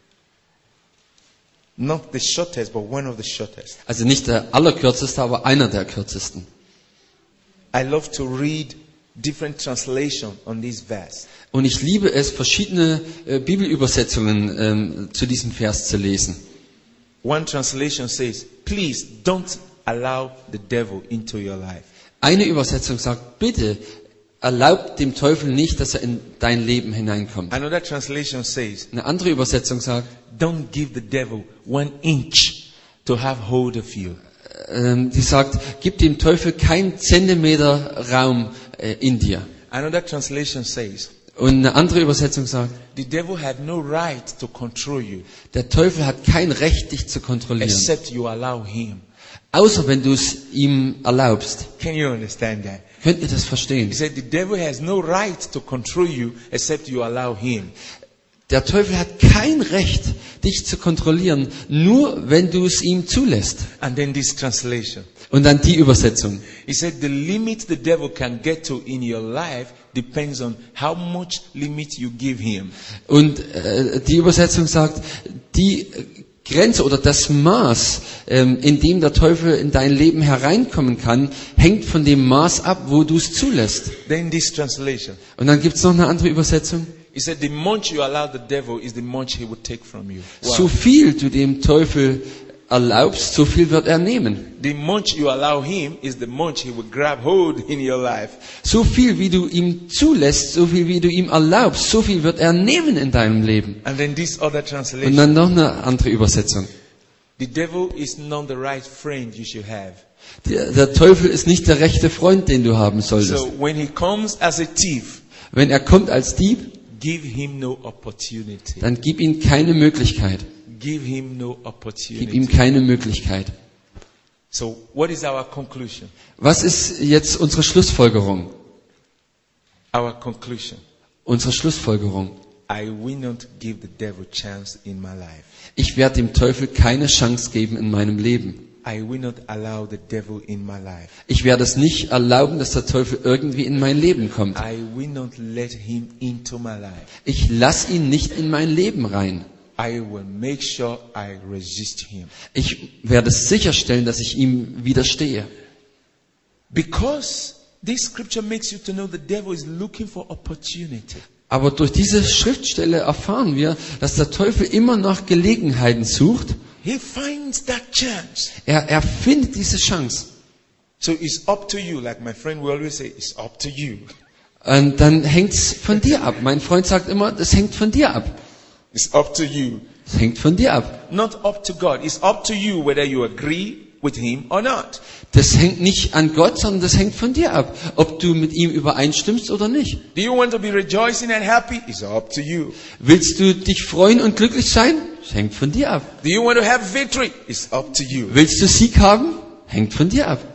Not the shortest, but one of the shortest. Also nicht der allerkürzeste, aber einer der kürzesten. I love to read different translation on this verse. Und ich liebe es, verschiedene äh, Bibelübersetzungen ähm, zu diesem Vers zu lesen. One translation says, please don't allow the devil into your life. Eine Übersetzung sagt, bitte erlaub dem Teufel nicht, dass er in dein Leben hineinkommt. Another translation says, Eine andere Übersetzung sagt, don't give the devil one inch to have hold of you. ähm, die sagt, gib dem Teufel keinen Zentimeter Raum äh, in dir. Another translation says, Und eine andere Übersetzung sagt, the devil had no right to control you der Teufel hat kein Recht, dich zu kontrollieren, except you allow him. außer wenn du es ihm erlaubst. Can you understand that? Könnt ihr das verstehen? He said the devil has no right to control you except you allow him. Der Teufel hat kein Recht, dich zu kontrollieren, nur wenn du es ihm zulässt. And then this translation. Und dann die Übersetzung. He said the limit the devil can get to in your life depends on how much limit you give him. Und äh, die Übersetzung sagt, die Grenze oder das Maß, ähm, in dem der Teufel in dein Leben hereinkommen kann, hängt von dem Maß ab, wo du es zulässt. Then this translation. Und dann gibt es noch eine andere Übersetzung. He said the much you allow the devil is the much he will take from you. Wow. So viel du dem Teufel erlaubst, so viel wird er nehmen. The much you allow him is the much he will grab hold in your life. So viel wie du ihm zulässt, so viel wie du ihm erlaubst, so viel wird er nehmen in deinem Leben. And then this other Und translation. dann noch eine andere Übersetzung. The devil is not the right friend you should have. Der, der Teufel ist nicht der rechte Freund, den du haben solltest. So when he comes as a thief, Wenn er kommt als Dieb, give him no opportunity. dann gib ihm keine Möglichkeit. Give him no Gib ihm opportunity. keine Möglichkeit. So what is our conclusion? Was ist jetzt unsere Schlussfolgerung? Our conclusion. Unsere Schlussfolgerung. I will not give the devil chance in my life. Ich werde dem Teufel keine Chance geben in meinem Leben. I will not allow the devil in my life. Ich werde es nicht erlauben, dass der Teufel irgendwie in mein Leben kommt. I will not let him into my life. Ich lasse ihn nicht in mein Leben rein. I will make sure I resist him. Ich werde sicherstellen, dass ich ihm widerstehe. Because this scripture makes you to know the devil is looking for opportunity. Aber durch diese Schriftstelle erfahren wir, dass der Teufel immer nach Gelegenheiten sucht. He finds that chance. Er, er findet diese Chance. So it's up to you, like my friend will always say, it's up to you. Und dann hängt's von dir ab. Mein Freund sagt immer, das hängt von dir ab. It's up to you. Es hängt von dir ab. Not up to God. It's up to you whether you agree with him or not. Das hängt nicht an Gott, sondern das hängt von dir ab, ob du mit ihm übereinstimmst oder nicht. Do you want to be rejoicing and happy? It's up to you. Willst du dich freuen und glücklich sein? Das hängt von dir ab. Do you want to have victory? It's up to you. Willst du Sieg haben? Hängt von dir ab.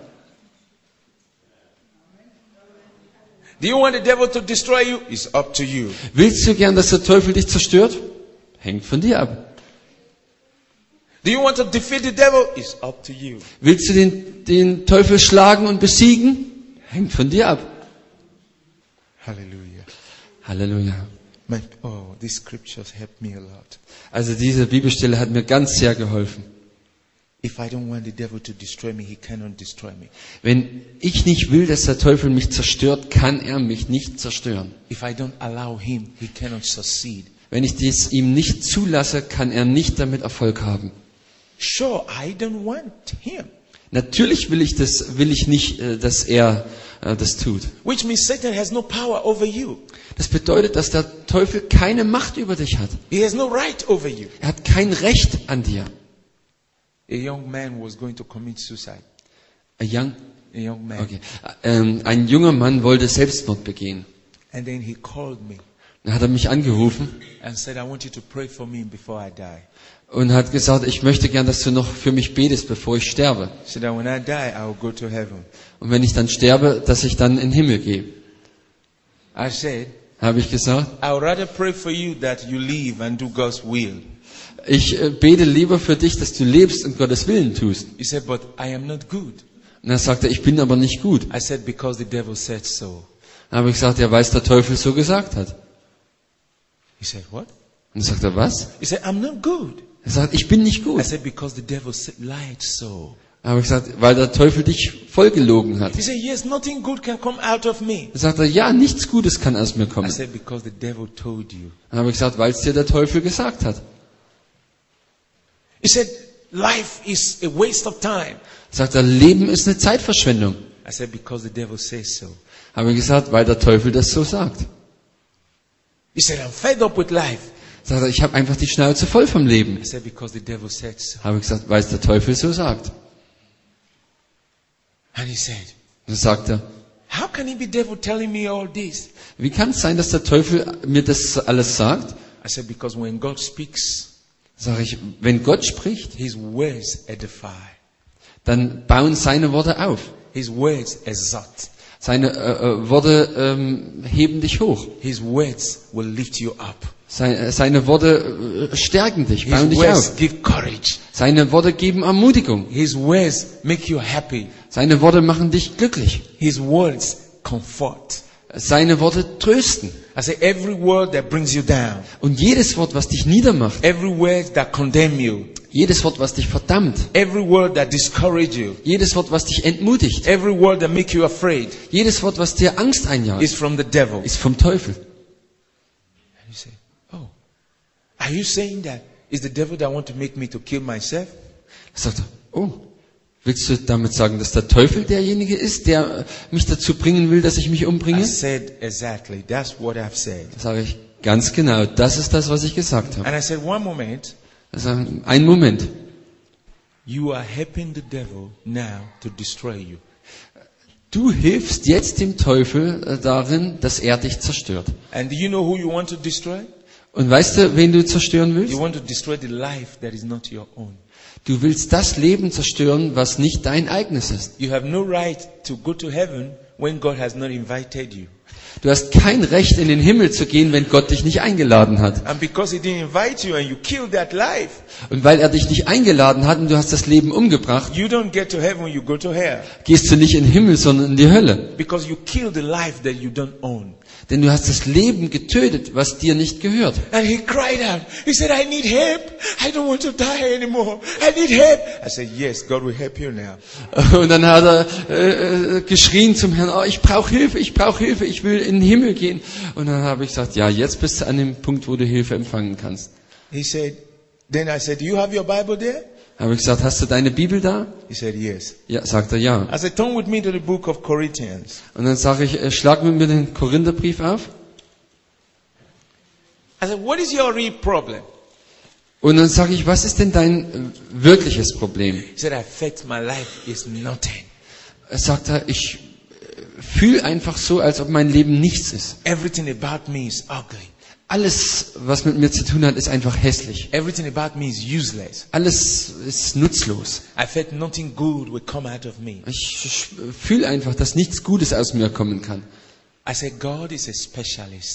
Do you want the devil to destroy you? It's up to you. Willst du gern, dass der Teufel dich zerstört? Hängt von dir ab. Do you want to defeat the devil? It's up to you. Willst du den, den Teufel schlagen und besiegen? Hängt von dir ab. Hallelujah. Halleluja. My, oh, these scriptures help me a lot. Also diese Bibelstelle hat mir ganz sehr geholfen. If I don't want the devil to destroy me, he cannot destroy me. Wenn ich nicht will, dass der Teufel mich zerstört, kann er mich nicht zerstören. If I don't allow him, he cannot succeed. Wenn ich dies ihm nicht zulasse, kann er nicht damit Erfolg haben. Sure, I don't want him. Natürlich will ich das, will ich nicht, äh, dass er äh, das tut. Which means Satan has no power over you. Das bedeutet, dass der Teufel keine Macht über dich hat. He has no right over you. Er hat kein Recht an dir. A young man was going to commit suicide. A young, A young man. okay. ähm, ein junger Mann wollte Selbstmord begehen. And then he called me Dann hat er mich angerufen and said, I want you to pray for me before I die. und hat gesagt, ich möchte gern, dass du noch für mich betest, bevor ich sterbe. So that when I die, I will go to heaven. Und wenn ich dann sterbe, dass ich dann in den Himmel gehe. I said, Habe ich gesagt, I would rather pray for you that you live and do God's will. ich äh, bete lieber für dich, dass du lebst und Gottes Willen tust. He said, but I am not good. Und er sagte, ich bin aber nicht gut. I said, because the devil said so. Dann habe ich gesagt, ja, weil es der Teufel so gesagt hat. He said, what? Und dann sagt er, was? He said, I'm not good. Er sagt, ich bin nicht I gut. said, because the devil said, lied so. Dann habe ich gesagt, weil der Teufel dich vollgelogen hat. He said, yes, nothing good can come out of me. Dann sagt er, ja, nichts Gutes kann aus mir I kommen. said, because the devil told you. Dann habe ich gesagt, weil es dir der Teufel gesagt hat. He said, life is a waste of time. Sagt er, Leben ist eine Zeitverschwendung. I said, because the devil says so. Habe ich gesagt, weil der Teufel das so sagt. He said, I'm fed up with life. Sagt er, ich habe einfach die Schnauze voll vom Leben. I said, because the devil said so. Habe ich gesagt, weil es der Teufel so sagt. And he said, Dann sagt er, how can it be devil telling me all this? wie kann es sein, dass der Teufel mir das alles sagt? I said, because when God speaks, Sage ich, wenn Gott spricht, his words edify. dann bauen seine Worte auf. His words exalt. Seine äh, äh, Worte ähm, heben dich hoch. His words will lift you up. Seine, seine Worte äh, stärken dich, His bauen dich words auf. give courage. Seine Worte geben Ermutigung. His words make you happy. Seine Worte machen dich glücklich. His words comfort. Seine Worte trösten. I say every word that brings you down, Und jedes Wort, was dich niedermacht, every word that condemn you, jedes Wort, was dich verdammt, every word that discourage you, jedes Wort, was dich entmutigt, every word that make you afraid jedes Wort, was dir Angst einjagt, is from the devil. ist vom Teufel. And you say, oh, are you saying that is the devil that want to make me to kill myself? Da sagt er, oh, willst du damit sagen, dass der Teufel derjenige ist, der mich dazu bringen will, dass ich mich I umbringe? said exactly. That's what I've said. Da sage ich, ganz genau, das ist das, was ich gesagt habe. And I said, one moment, Da sage ich, einen Moment, you are helping the devil now to destroy you. du hilfst jetzt dem Teufel äh, darin, dass er dich zerstört. And do you know who you want to destroy? Und weißt du, wen du zerstören willst? You want to destroy the life that is not your own. Du willst das Leben zerstören, was nicht dein eigenes ist. You have no right to go to heaven when God has not invited you. Du hast kein Recht, in den Himmel zu gehen, wenn Gott dich nicht eingeladen hat. And because he didn't invite you and you killed that life, Und weil er dich nicht eingeladen hat und du hast das Leben umgebracht, you don't get to heaven, you go to hell. gehst du nicht in den Himmel, sondern in die Hölle. Because you killed the life that you don't own. Denn du hast das Leben getötet, was dir nicht gehört. And he cried out. He said, I need help. I don't want to die anymore. I need help. I said, yes, God will help you now. Und dann hat er äh, geschrien zum Herrn, oh, ich brauche Hilfe, ich brauche Hilfe, ich will in den Himmel gehen. Und dann habe ich gesagt, ja, jetzt bist du an dem Punkt, wo du Hilfe empfangen kannst. He said, then I said, do you have your Bible there? Habe ich gesagt, hast du deine Bibel da? He said, yes. Ja, sagt er ja. I said, turn with me to the book of Corinthians. Und dann sage ich, äh, schlag mit mir den Korintherbrief auf. I said, what is your real problem? Und dann sage ich, was ist denn dein äh, wirkliches Problem? He said, I felt my life is nothing. Er sagt er, ich äh, fühle einfach so, als ob mein Leben nichts ist. Everything about me is ugly. Alles, was mit mir zu tun hat, ist einfach hässlich. Everything about me is useless. Alles ist nutzlos. I felt nothing good would come out of me. Ich fühle einfach, dass nichts Gutes aus mir kommen kann. I said, God is a specialist.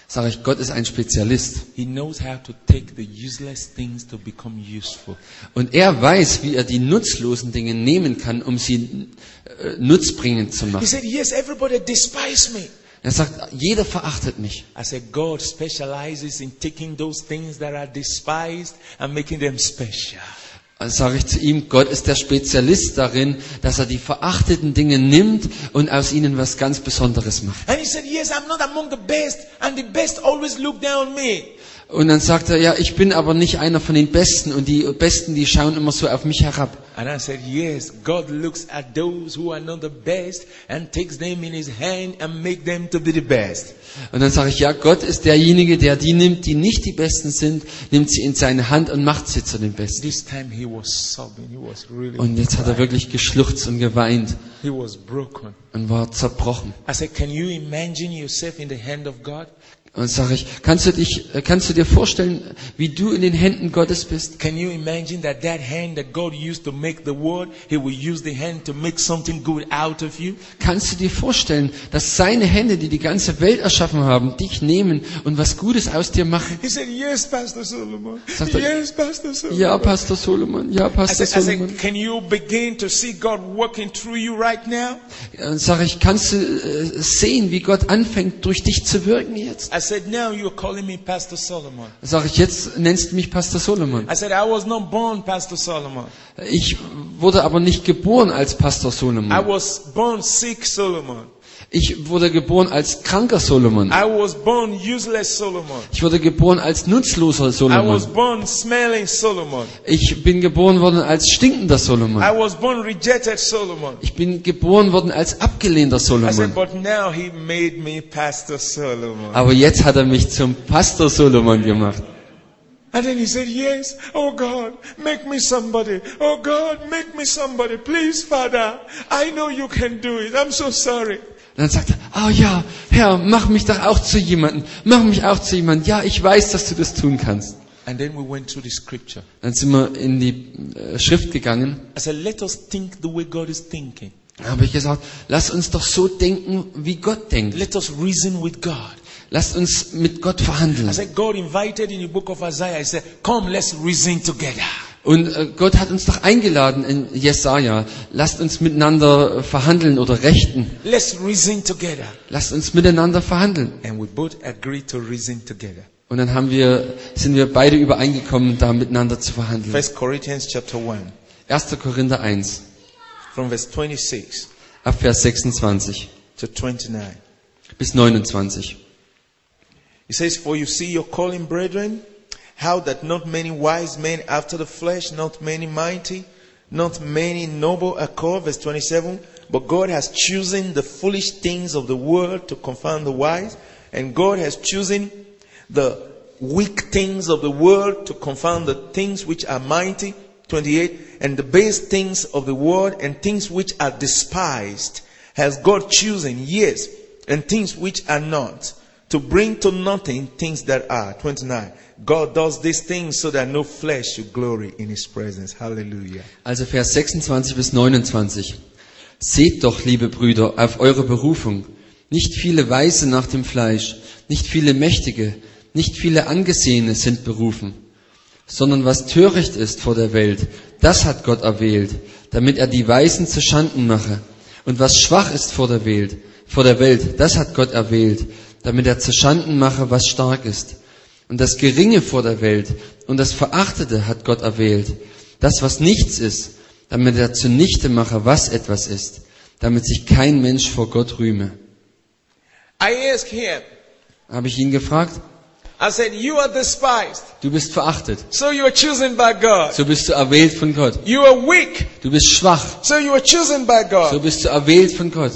Sage ich, Gott ist ein Spezialist. He knows how to take the useless things to become useful. Und er weiß, wie er die nutzlosen Dinge nehmen kann, um sie äh, nutzbringend zu He machen. said, yes, everybody despise me. Er sagt, jeder verachtet mich. I said, God specializes in taking those things that are despised and making them special. Also sage ich zu ihm, Gott ist der Spezialist darin, dass er die verachteten Dinge nimmt und aus ihnen was ganz Besonderes macht. And he said, yes, I'm not among the best, and the best always look down on me. Und dann sagt er, ja, ich bin aber nicht einer von den Besten und die Besten, die schauen immer so auf mich herab. And I said, yes, God looks at those who are not the best and takes them in his hand and make them to be the best. Und dann sage ich, ja, Gott ist derjenige, der die nimmt, die nicht die Besten sind, nimmt sie in seine Hand und macht sie zu den Besten. This time he was sobbing, he was really Und jetzt hat er wirklich geschluchzt und geweint he was broken. und war zerbrochen. I said, can you imagine yourself in the hand of God? Und sage ich, kannst du dich, kannst du dir vorstellen, wie du in den Händen Gottes bist? Can you imagine that that hand that God used to make the world, he will use the hand to make something good out of you? Kannst du dir vorstellen, dass seine Hände, die die ganze Welt erschaffen haben, dich nehmen und was Gutes aus dir machen? He said, yes, Pastor Solomon. Sagt er, Yes, Pastor Solomon. Ja, Pastor Solomon, ja, I Pastor said, I Solomon. said, can you begin to see God working through you right now? Dann sage ich, kannst du äh, sehen, wie Gott anfängt, durch dich zu wirken jetzt? I said, now you're calling me Pastor Solomon. Sage ich, jetzt nennst du mich Pastor Solomon. I said, I was not born Pastor Solomon. Ich wurde aber nicht geboren als Pastor I Solomon. was born sick Solomon. Ich wurde geboren als kranker Solomon. I was born useless Solomon. Ich wurde geboren als nutzloser I was Solomon. born smelling Solomon. Ich bin geboren worden als stinkender I Solomon. was born rejected Solomon. Ich bin geboren worden als abgelehnter I said, Solomon. but now he made me Pastor Solomon. Aber jetzt hat er mich zum Pastor Solomon gemacht. And then he said, yes, oh God, make me somebody. Oh God, make me somebody. Please, Father, I know you can do it. I'm so sorry. Und dann sagt er, oh ja, Herr, mach mich doch auch zu jemandem. Mach mich auch zu jemandem. Ja, ich weiß, dass du das tun kannst. And then we went through the scripture. Dann sind wir in die äh, Schrift gegangen. I said, let us think the way God is thinking. Da habe ich gesagt, lass uns doch so denken, wie Gott denkt. Let us reason with God. Lasst uns mit Gott verhandeln. I said, God invited in the book of Isaiah. He said, come, let's reason together. Und äh, Gott hat uns doch eingeladen in Jesaja. Lasst uns miteinander verhandeln oder rechten. Let's reason together. Lasst uns miteinander verhandeln. And we both agreed to reason together. Und dann haben wir, sind wir beide übereingekommen, da miteinander zu verhandeln. First Corinthians chapter one, erster Korinther eins, from verse twenty-six ab Vers sechsundzwanzig to twenty-nine. bis neunundzwanzig. It says, for you see your calling, brethren, how that not many wise men after the flesh, not many mighty, not many noble are called. Verse twenty-seven. But God has chosen the foolish things of the world to confound the wise. And God has chosen the weak things of the world to confound the things which are mighty. twenty-eight. And the base things of the world and things which are despised has God chosen, yes, and things which are not, to bring to nothing things that are. twenty-nine. God does these things so that no flesh should glory in his presence. Hallelujah. Also Vers sechsundzwanzig bis neunundzwanzig. Seht doch, liebe Brüder, auf eure Berufung. Nicht viele Weise nach dem Fleisch, nicht viele Mächtige, nicht viele Angesehene sind berufen, sondern was töricht ist vor der Welt, das hat Gott erwählt, damit er die Weisen zu Schanden mache. Und was schwach ist vor der Welt, vor der Welt, das hat Gott erwählt, damit er zu Schanden mache, was stark ist. Und das Geringe vor der Welt und das Verachtete hat Gott erwählt, das, was nichts ist, damit er zunichte mache, was etwas ist, damit sich kein Mensch vor Gott rühme. I asked him, Habe ich ihn gefragt, I said, you are despised, du bist verachtet, so you are chosen by God. so bist du erwählt von Gott. You are weak, Du bist schwach, so you are chosen by so God. bist du erwählt von Gott.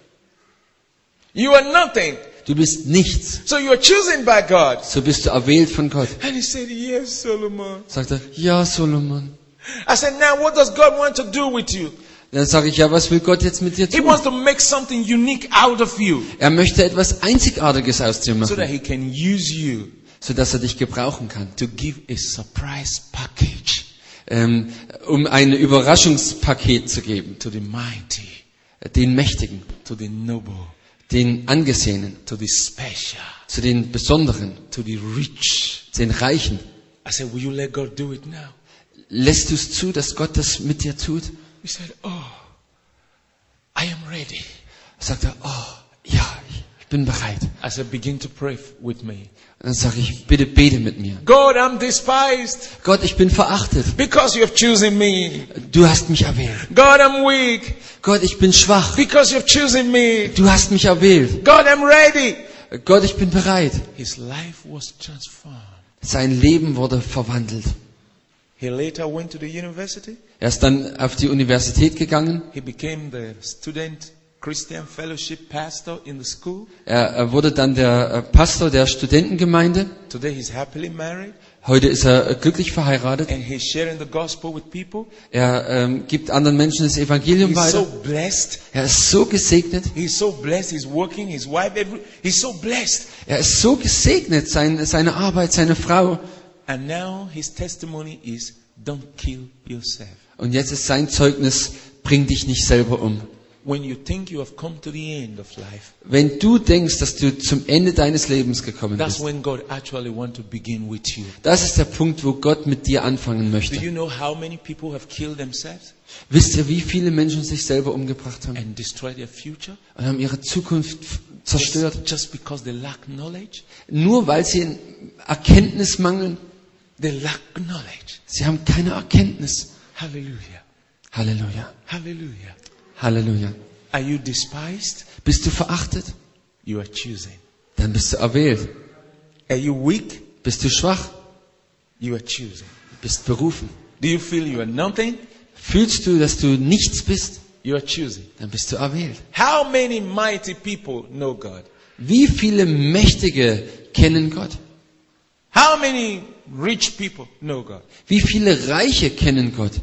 You are nothing, Du bist nichts, so you are chosen by God. so bist du erwählt von Gott. And he said, yes, Solomon. Sagt er, ja, Solomon. I said, now what does God want to do with you? Dann sage ich, ja, was will Gott jetzt mit dir He tun? wants to make something unique out of you Er möchte etwas Einzigartiges aus dir so that machen, he can use you sodass er dich gebrauchen kann, to give a surprise package ähm, um ein Überraschungspaket zu geben, to the mighty, den Mächtigen, to the noble, den Angesehenen, to the special, zu den Besonderen, to the rich. zu den Reichen. I said, will you let God do it now? Lässt du es zu, dass Gott das mit dir tut? He said, oh, I am ready. Sagt er, oh, ja, ich bin bereit. I said, begin to pray with me. Und dann sage ich, bitte bete mit mir. God, I'm despised Gott, ich bin verachtet. because you have chosen me. Du hast mich erwählt. God, I'm weak Gott, ich bin schwach. because you have chosen me. Du hast mich erwählt. God, I'm ready. Gott, ich bin bereit. His life was transformed. Sein Leben wurde verwandelt. He later went to the university. Er ist dann auf die Universität gegangen. He became the student Christian fellowship pastor in the school. Er, er wurde dann der äh, Pastor der Studentengemeinde. Today he's happily married Heute ist er äh, glücklich verheiratet. and he's sharing the gospel with people. Er ähm, gibt anderen Menschen das Evangelium He's weiter. so blessed. Er ist so gesegnet. He's so blessed. He's working. His wife. Every, he's so blessed. Er ist so gesegnet. Sein, seine Arbeit, seine Frau. And now his testimony is, don't kill yourself. Und jetzt ist sein Zeugnis, bring dich nicht selber um. When you think you have come to the end of life, Wenn du denkst, dass du zum Ende deines Lebens gekommen that's bist, when God actually wants to begin with you. das ist der Punkt, wo Gott mit dir anfangen Do möchte. you know how many people have killed themselves Wisst ihr, wie viele Menschen sich selber umgebracht haben and destroyed their future? und haben ihre Zukunft zerstört? Just, just because they lack knowledge? Nur weil sie Erkenntnis mangeln. They lack knowledge. Sie haben keine Erkenntnis. Hallelujah. Halleluja. Hallelujah. Halleluja. Are you despised? Bist du verachtet? You are choosing. Dann bist du erwählt. Are you weak? Bist du schwach? You are choosing. Bist berufen. Do you feel you are nothing? Fühlst du, dass du nichts bist? You are choosing. Dann bist du erwählt. How many mighty people know God? Wie viele Mächtige kennen Gott? How many rich people know God? Wie viele Reiche kennen Gott?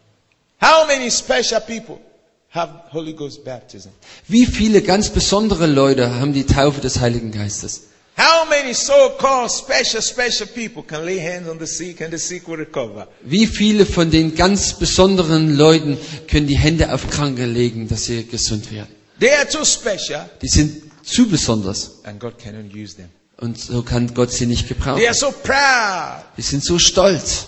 How many special people have Holy Ghost baptism? Wie viele ganz besondere Leute haben die Taufe des Heiligen Geistes? How many so-called special, special people can lay hands on the sick and the sick will recover? Wie viele von den ganz besonderen Leuten können die Hände auf Kranke legen, dass sie gesund werden? They are too special Die sind zu besonders and God cannot use them. und so kann Gott sie nicht gebrauchen. They are so proud. Die sind so stolz.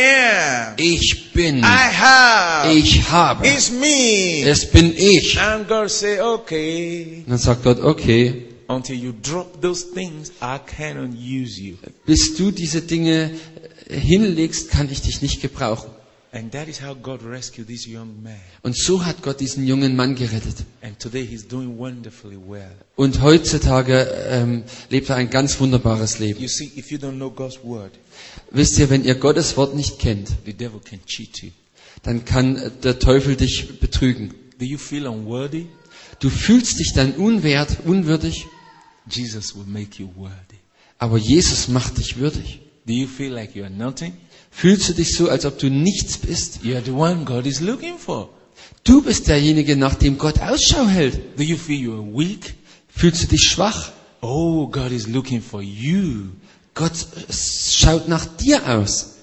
I am. Ich bin. I have. Ich habe. It's me. Es bin ich. And God say, okay. Und dann sagt Gott, okay, Until you drop those things, I cannot use you. bis du diese Dinge hinlegst, kann ich dich nicht gebrauchen. And that is how God rescued this young man. Und so hat Gott diesen jungen Mann gerettet. And today he's doing wonderfully well. Und heutzutage ähm, lebt er ein ganz wunderbares Leben. You see, if you don't know God's word, Wisst ihr, wenn ihr Gottes Wort nicht kennt, the devil can cheat you. dann kann der Teufel dich betrügen. Do you feel unworthy? Du fühlst dich dann unwert, unwürdig, Jesus will make you worthy. aber Jesus macht dich würdig. Do you feel like you are nothing? Fühlst du dich so, als ob du nichts bist? You are the one God is looking for. Du bist derjenige, nach dem Gott Ausschau hält. Do you feel you are weak? Fühlst du dich schwach? Oh, God is looking for you. Gott schaut nach dir aus.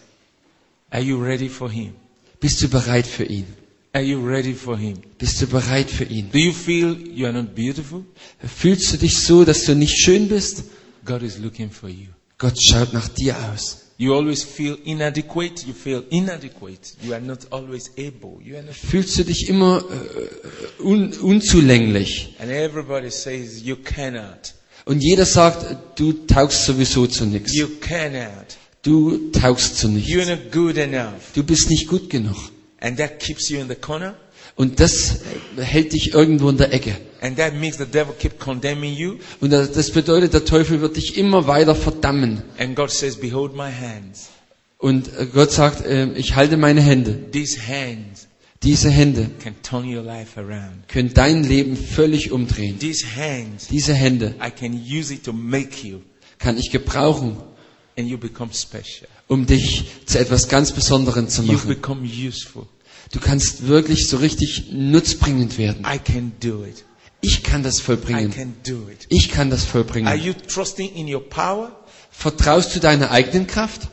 Are you ready for Him? Bist du bereit für ihn? Are you ready for Him? Bist du bereit für ihn? Do you feel you are not beautiful? Fühlst du dich so, dass du nicht schön bist? God is looking for you. Gott schaut nach dir aus. You always feel inadequate. You feel inadequate. You are not always able. You are not. Fühlst du dich immer äh, un unzulänglich? And everybody says you cannot. Und jeder sagt, du taugst sowieso zu nichts. You cannot. Du taugst zu nichts. You're not good enough. Du bist nicht gut genug. And that keeps you in the corner. Und das hält dich irgendwo in der Ecke. And that makes the devil keep condemning you. Und das bedeutet, der Teufel wird dich immer weiter verdammen. And God says, behold my hands. Und Gott sagt, äh, ich halte meine Hände. These hands Diese Hände can turn your life around. können dein Leben völlig umdrehen. These hands, Diese Hände I can use it to make you. kann ich gebrauchen, And you become special. um dich zu etwas ganz Besonderem zu You machen. become useful. Du kannst wirklich so richtig nutzbringend werden. I can do it. Ich kann das I vollbringen. can do it. Ich kann das Are vollbringen. you trusting in your power? Vertraust du deiner eigenen Kraft?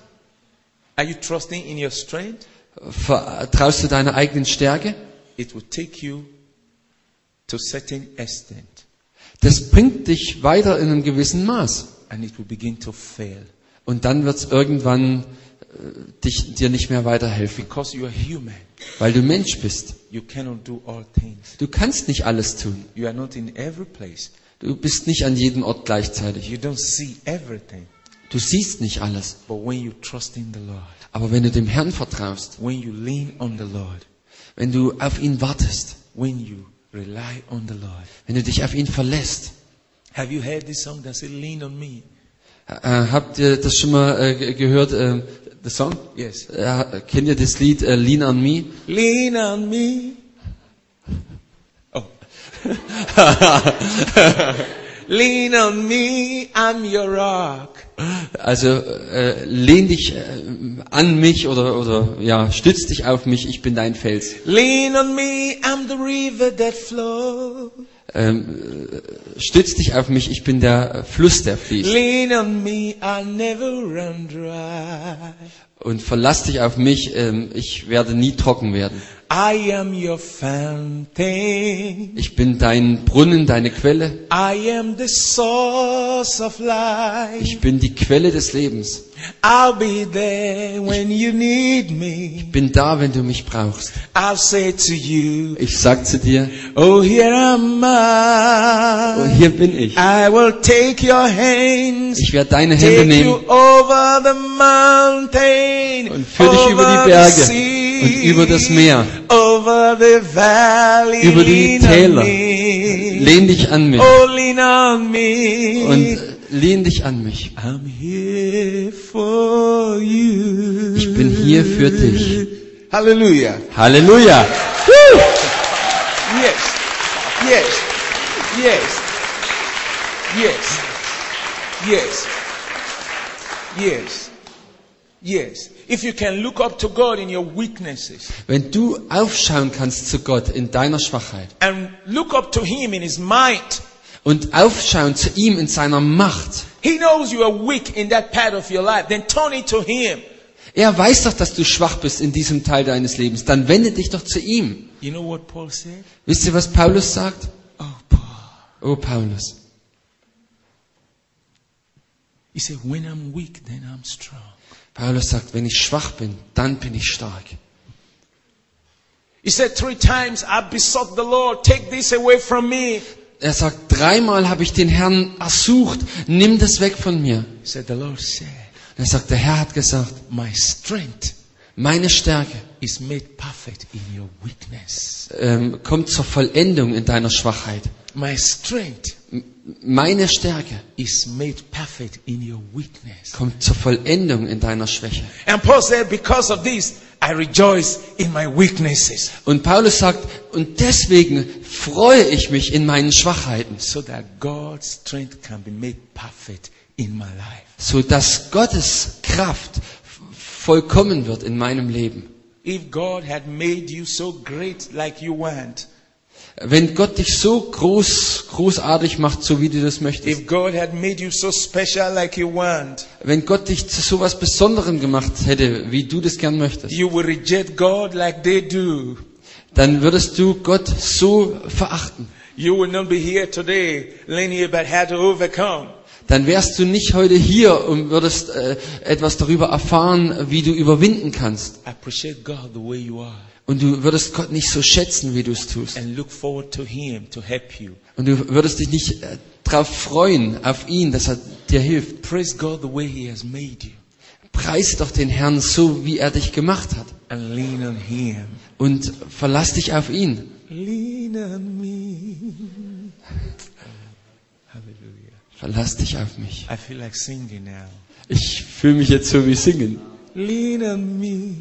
Are you trusting in your strength? Vertraust du deiner eigenen Stärke? It will take you to a certain extent. Das bringt dich weiter in einem gewissen Maß. And it will begin to fail. Und dann wird es irgendwann äh, dich, dir nicht mehr weiterhelfen. Because you are human, Weil du Mensch bist. you cannot do all things. Du kannst nicht alles tun. You are not in every place. Du bist nicht an jedem Ort gleichzeitig. You don't see everything. Du siehst nicht alles. But when you trust in the Lord, Aber wenn du dem Herrn vertraust, when you lean on the Lord, wenn du auf ihn wartest, when you rely on the Lord. wenn du dich auf ihn verlässt. Have you heard this song that says, lean on me? Äh, habt ihr das schon mal äh, ge- gehört, äh, the song? Yes. Äh, kennt ihr das Lied äh, Lean on Me? Lean on me. Oh. Lean on me, I'm your rock. Also äh, lehn dich äh, an mich oder oder ja, stütz dich auf mich, ich bin dein Fels. Lean on me, I'm the river that flows. Ähm, äh, stütz dich auf mich, ich bin der äh, Fluss, der fließt. Lean on me, I'll never run dry. Und verlass dich auf mich, ähm, ich werde nie trocken werden. I am your fountain. Ich bin dein Brunnen, deine Quelle. I am the source of life. Ich bin die Quelle des Lebens. I'll be there when you need me. Ich bin da, wenn du mich brauchst. I'll say to you, Ich sag zu dir, oh, here am oh, I. hier bin ich. I will take your hands, Ich werde deine Hände take you nehmen over the mountain, und führe dich über die over Berge the sea, und über das Meer, over the valley. über die Lean on Täler. me. Lehn dich an mich Oh, lean on me. und lehn dich an mich. I'm here for you. Ich bin hier für dich. Hallelujah. Halleluja! Yes. Yes. Yes. Yes. Yes. Yes. Yes. If you can look up to God in your weaknesses Wenn du aufschauen kannst zu Gott in deiner Schwachheit and look up to Him in His might, und aufschauen zu ihm in seiner Macht, He knows you are weak in that part of your life, then turn it to Him. er weiß doch, dass du schwach bist in diesem Teil deines Lebens, dann wende dich doch zu ihm. You know what Paul said? Wisst ihr, was Paulus sagt? Oh, Paul. Oh, Paulus. He said, when I'm weak, then I'm strong. Paulus sagt, wenn ich schwach bin, dann bin ich stark. He said, three times I besought the Lord, take this away from me. Er sagt, dreimal habe ich den Herrn ersucht, nimm das weg von mir. He said, the Lord said, Und er sagt, der Herr hat gesagt, my strength meine Stärke is made perfect in your weakness. ähm, kommt zur Vollendung in deiner Schwachheit. My strength M- Meine Stärke is made perfect in your weakness. kommt zur Vollendung in deiner Schwäche. And Paul said, because of this, I rejoice in my weaknesses, Und Paulus sagt, und deswegen freue ich mich in meinen Schwachheiten, so that God's strength can be made perfect in my life. so dass Gottes Kraft f- vollkommen wird in meinem Leben. If God had made you so great like you want, Wenn Gott dich so groß, großartig macht, so wie du das möchtest, if God had made you so special like you want, wenn Gott dich zu so was Besonderem gemacht hätte, wie du das gern möchtest, you will reject God like they do. dann würdest du Gott so verachten. You will not be here today learning about how to overcome. Dann wärst du nicht heute hier und würdest äh, etwas darüber erfahren, wie du überwinden kannst. Appreciate God the way you are Und du würdest Gott nicht so schätzen, wie du es tust. and look forward to Him to help you. Und du würdest dich nicht äh, darauf freuen, auf ihn, dass er dir hilft. Praise God the way He has made you Preise doch den Herrn so, wie er dich gemacht hat. and lean on Him. Und verlass dich auf ihn. Lean on me. Hallelujah. Verlass dich auf mich. I feel like singing now. Ich fühle mich jetzt so wie singen. Lean on me.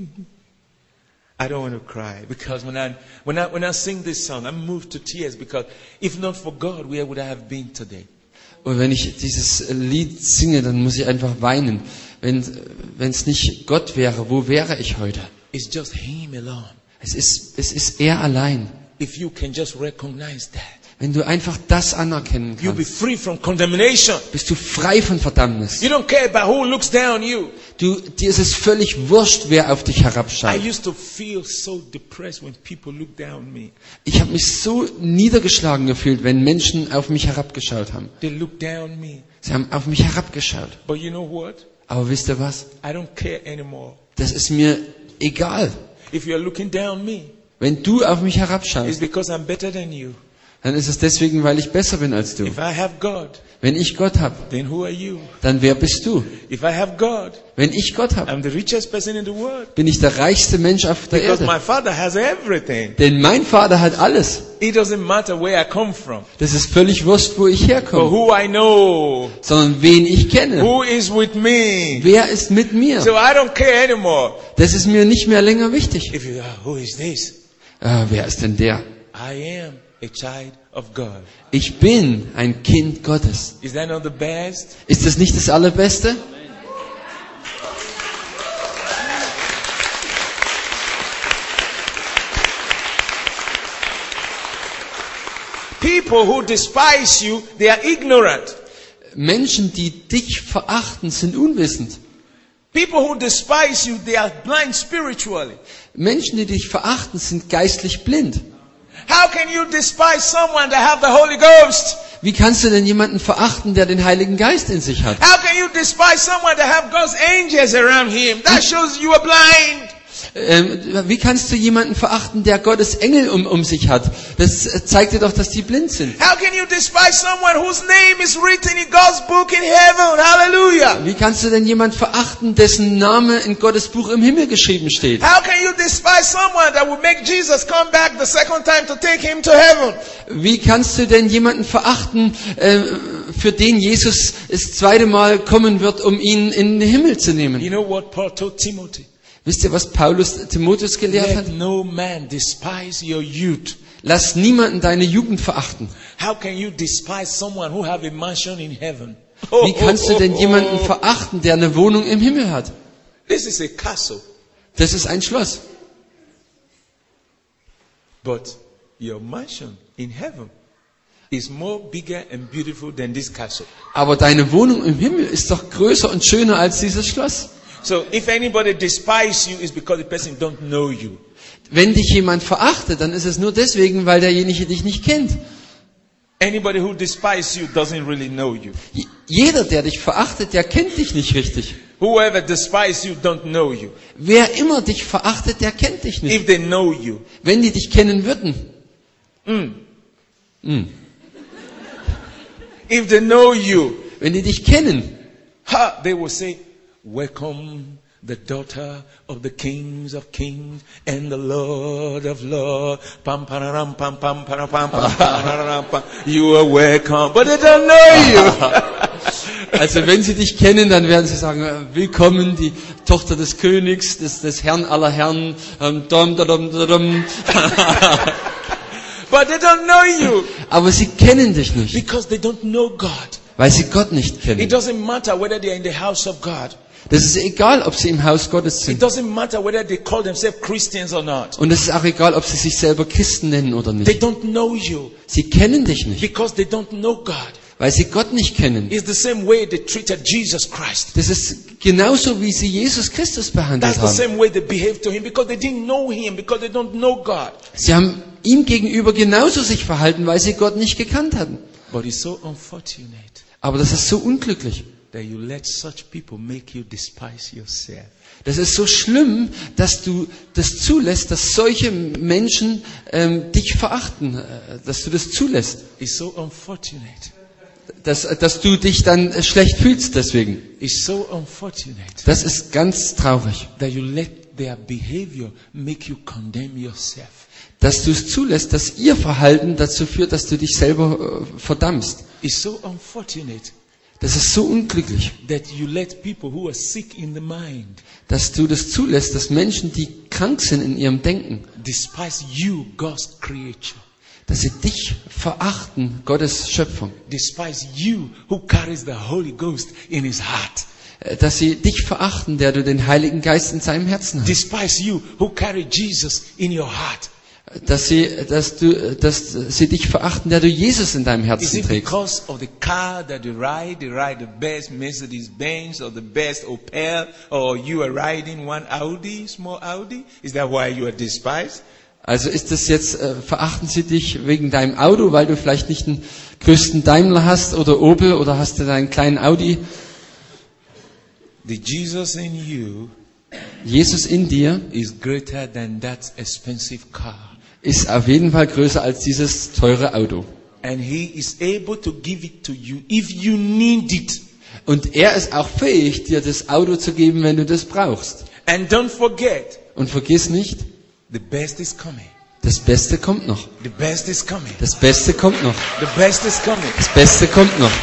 I don't want to cry because when I when I when I sing this song, I'm moved to tears because if not for God, where would I have been today? Und wenn ich dieses Lied singe, dann muss ich einfach weinen. Wenn wenn es nicht Gott wäre, wo wäre ich heute? It's just Him alone. Es ist es ist er allein. If you can just recognize that, Wenn du einfach das anerkennen you'll be kannst, free from condemnation. bist du frei von Verdammnis. You don't care about who looks down on you. Du, dir ist es völlig wurscht, wer auf dich I herabschaut. used to feel so depressed when people look down on me. Ich habe mich so niedergeschlagen gefühlt, wenn Menschen auf mich herabgeschaut haben. They look down on me. Sie haben auf mich herabgeschaut. But you know what? Aber wisst ihr was? I don't care anymore. Das ist mir egal. If you're looking down on me, Wenn du auf mich it's herabschaust, because I'm better than you. dann ist es deswegen, weil ich besser bin als du. If I have God, Wenn ich Gott habe, then who are you? dann wer bist du? If I have God, Wenn ich Gott habe, I'm the richest person in the world. bin ich der reichste Mensch auf der Because Erde. my Father has everything. Denn mein Vater hat alles. It doesn't matter where I come from, Das ist völlig wurscht, wo ich but herkomme, who I know, sondern wen ich kenne. who is with me. Wer ist mit mir? So I don't care anymore. Das ist mir nicht mehr länger wichtig. If you are, who is this? Ah, wer ist denn der? I am a child of God. Ich bin ein Kind Gottes. Is that not the best? Ist das nicht das Allerbeste? People who despise you, they are ignorant. Menschen, die dich verachten, sind unwissend. People who despise you, they are blind spiritually. Menschen, die dich verachten, sind geistlich blind. How can you despise someone that have the Holy Ghost? Wie kannst du denn jemanden verachten, der den Heiligen Geist in sich hat? How can you despise someone that have God's angels around him? That shows you are blind. Ähm, wie kannst du jemanden verachten, der Gottes Engel um, um sich hat? Das äh, zeigt dir doch, dass die blind sind. How can you despise someone whose name is written in God's book in heaven? Hallelujah. Wie kannst du denn jemanden verachten, dessen Name in Gottes Buch im Himmel geschrieben steht? How can you despise someone that will make Jesus come back the second time to take him to heaven? Wie kannst du denn jemanden verachten, äh, für den Jesus das zweite Mal kommen wird, um ihn in den Himmel zu nehmen? You know what Paul told Timothy? Wisst ihr, was Paulus Timotheus gelehrt hat? Let no man despise your youth. Lass niemanden deine Jugend verachten. How can you despise someone who have a mansion in heaven? Wie kannst du denn jemanden verachten, der eine Wohnung im Himmel hat? This is a castle, Das ist ein Schloss. but your mansion in heaven is more bigger and beautiful than this castle. Aber deine Wohnung im Himmel ist doch größer und schöner als dieses Schloss. So if anybody despises you, it's because the person don't know you. Wenn dich jemand verachtet, dann ist es nur deswegen, weil derjenige dich nicht kennt. Anybody who despises you doesn't really know you. J- Jeder, der dich verachtet, der kennt dich nicht richtig. Whoever despises you don't know you. Wer immer dich verachtet, der kennt dich nicht. If they know you, Wenn die dich kennen würden, if they know you, wenn die dich kennen, ha, they will say, welcome the daughter of the kings of kings and the Lord of lords. Pam, pararam, pam, pam, para, pam, pam, pararam, pam. You are welcome. But they don't know you. also wenn sie dich kennen, dann werden sie sagen, äh, willkommen, die Tochter des Königs, des, des Herrn aller Herren. Ähm, dum, dum, dum, dum. But they don't know you Aber sie kennen dich nicht, because they don't know God. weil sie Gott nicht It kennen. doesn't matter whether they are in the house of God. Das ist egal, ob sie im Haus Gottes It sind. doesn't matter whether they call themselves Christians or not. Und es ist auch egal, ob sie sich selber Christen nennen oder They nicht. don't know you Sie kennen dich nicht, because they don't know God. weil sie Gott nicht kennen. It's the same way they treated Jesus Christ. Das ist genauso, wie sie Jesus Christus behandelt That's the haben. same way they behaved to him because they didn't know him, because they don't know God. Sie haben ihm gegenüber genauso sich verhalten, weil sie Gott nicht gekannt hatten. But it's so unfortunate Aber das ist so unglücklich. that you let such people make you despise yourself. Das ist so schlimm, dass du das zulässt, dass solche Menschen ähm, dich verachten, äh, dass du das zulässt, It's so unfortunate. dass, dass du dich dann äh, schlecht fühlst deswegen. It's so unfortunate Das ist ganz traurig, that you let their behavior make you condemn yourself. dass du es zulässt, dass ihr Verhalten dazu führt, dass du dich selber äh, verdammst. It's so unfortunate Das ist so unglücklich, that you let people who are sick in the mind dass du das zulässt, dass Menschen, die krank sind in ihrem Denken, despise you, God's creature. dass sie dich verachten, Gottes Schöpfung, Despise you who carries the Holy Ghost in his heart. äh, dass sie dich verachten, der du den Heiligen Geist in seinem Herzen hast, Despise you who carry Jesus in your heart. dass sie, dass du, dass sie dich verachten, der du Jesus in deinem Is Herzen it trägst? because of the car that they ride? They ride the best Mercedes-Benz or the best Opel, or you are riding one Audi, small Audi? Is that why you are despised? Also ist das jetzt, äh, verachten sie dich wegen deinem Auto, weil du vielleicht nicht den größten Daimler hast oder Opel oder hast du deinen kleinen Audi? The Jesus in you Jesus in dir is greater than that expensive car. ist auf jeden Fall größer als dieses teure Auto. And he is able to give it to you if you need it. Und er ist auch fähig, dir das Auto zu geben, wenn du das brauchst. And don't forget, Und vergiss nicht, the best is coming. das Beste kommt noch. The best is coming. Das Beste kommt noch. The best is coming. Das Beste kommt noch.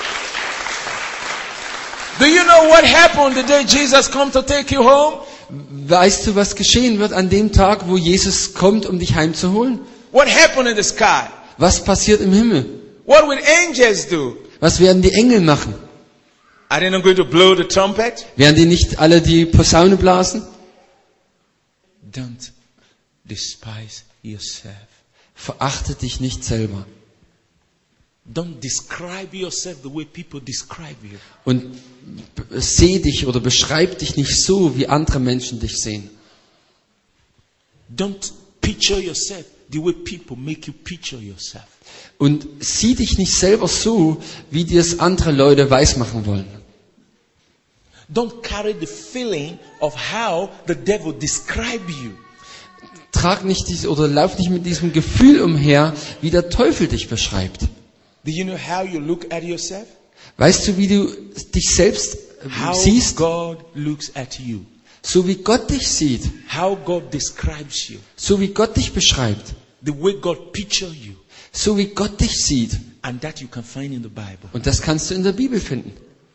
Do you know what happened the day Jesus come to take you home? Weißt du, was geschehen wird an dem Tag, wo Jesus kommt, um dich heimzuholen? What happened in the sky? Was passiert im Himmel? What will angels do? Was werden die Engel machen? Are they not going to blow the trumpet? Werden die nicht alle die Posaune blasen? Don't despise yourself. Verachte dich nicht selber. Don't describe yourself the way people describe you. Und b- seh dich oder beschreib dich nicht so, wie andere Menschen dich sehen. Don't picture yourself the way people make you picture yourself. Und sieh dich nicht selber so, wie dir es andere Leute weismachen wollen. Don't carry the feeling of how the devil describe you. Trag nicht dies oder lauf nicht mit diesem Gefühl umher, wie der Teufel dich beschreibt. Do you know how you look at yourself? Weißt du, wie du dich selbst äh, How siehst? God looks at you. So wie Gott dich sieht. How God describes you. So wie Gott dich beschreibt. The way God picture you. So wie Gott dich sieht. And that you can find in the Bible. Und das kannst du in der Bibel finden.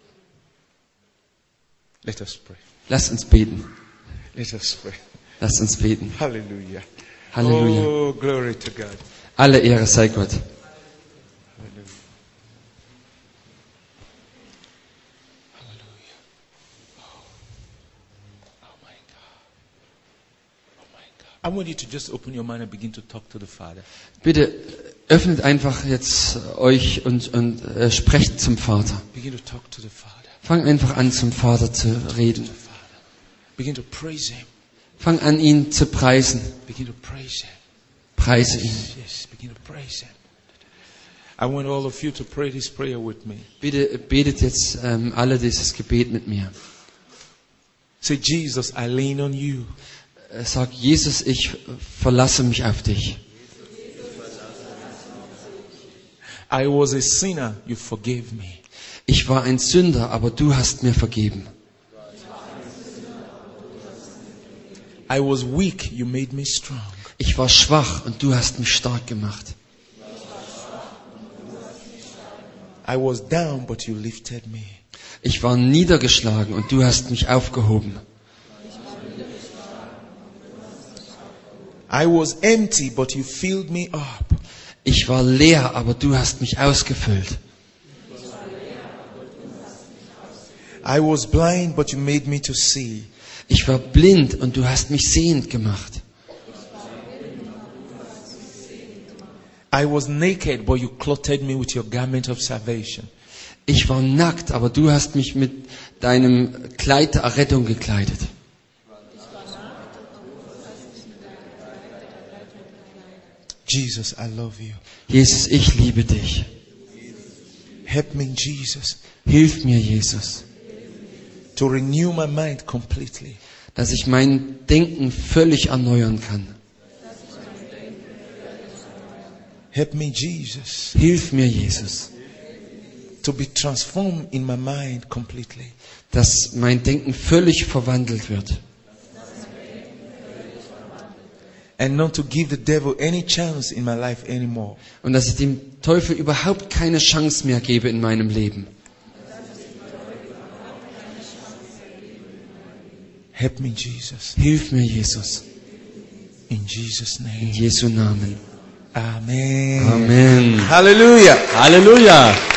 Let us pray. Lass uns beten. Let us pray. Lass uns beten. Hallelujah. Halleluja. Oh, glory to God. Alle Ehre sei Gott. I want you to just open your mind and begin to talk to the Father. Bitte öffnet einfach jetzt euch und, und äh, sprecht zum Vater. Begin to talk to the Father. Fang einfach an, zum Vater zu reden. The Father. Begin to praise Him. Fang an, ihn zu preisen. Begin to praise Him. Preise ihn. Yes, begin to praise Him. I want all of you to pray this prayer with me. Bitte betet jetzt ähm, alle dieses Gebet mit mir. Say, Jesus, I lean on you. Äh, Sag, Jesus, ich verlasse mich auf dich. I was a sinner, you forgave me. Ich war ein Sünder, aber du hast mir vergeben. I was weak, you made me strong. Ich war schwach und du hast mich stark gemacht. I was down, but you lifted me. Ich war niedergeschlagen und du hast mich aufgehoben. I was empty, but you filled me up. Ich war leer, aber du hast mich ausgefüllt. I was blind, but you made me to see. Ich war blind und du hast mich sehend gemacht. I was naked, but you clothed me with your garment of salvation. Ich war nackt, aber du hast mich mit deinem Kleid der Errettung gekleidet. Jesus, I love you. Jesus, ich liebe dich. Help me, Jesus, Hilf mir, Jesus, to renew my mind completely. dass ich mein Denken völlig erneuern kann. Help me, Jesus, Hilf mir, Jesus, to be transformed in my mind completely. dass mein Denken völlig verwandelt wird. And not to give the devil any chance in my life anymore. Und dass ich dem Teufel überhaupt keine Chance mehr gebe in meinem Leben. Help me, Jesus. Hilf mir, Jesus, In Jesus' in name. Jesu Namen. Amen. Amen. Hallelujah. Halleluja!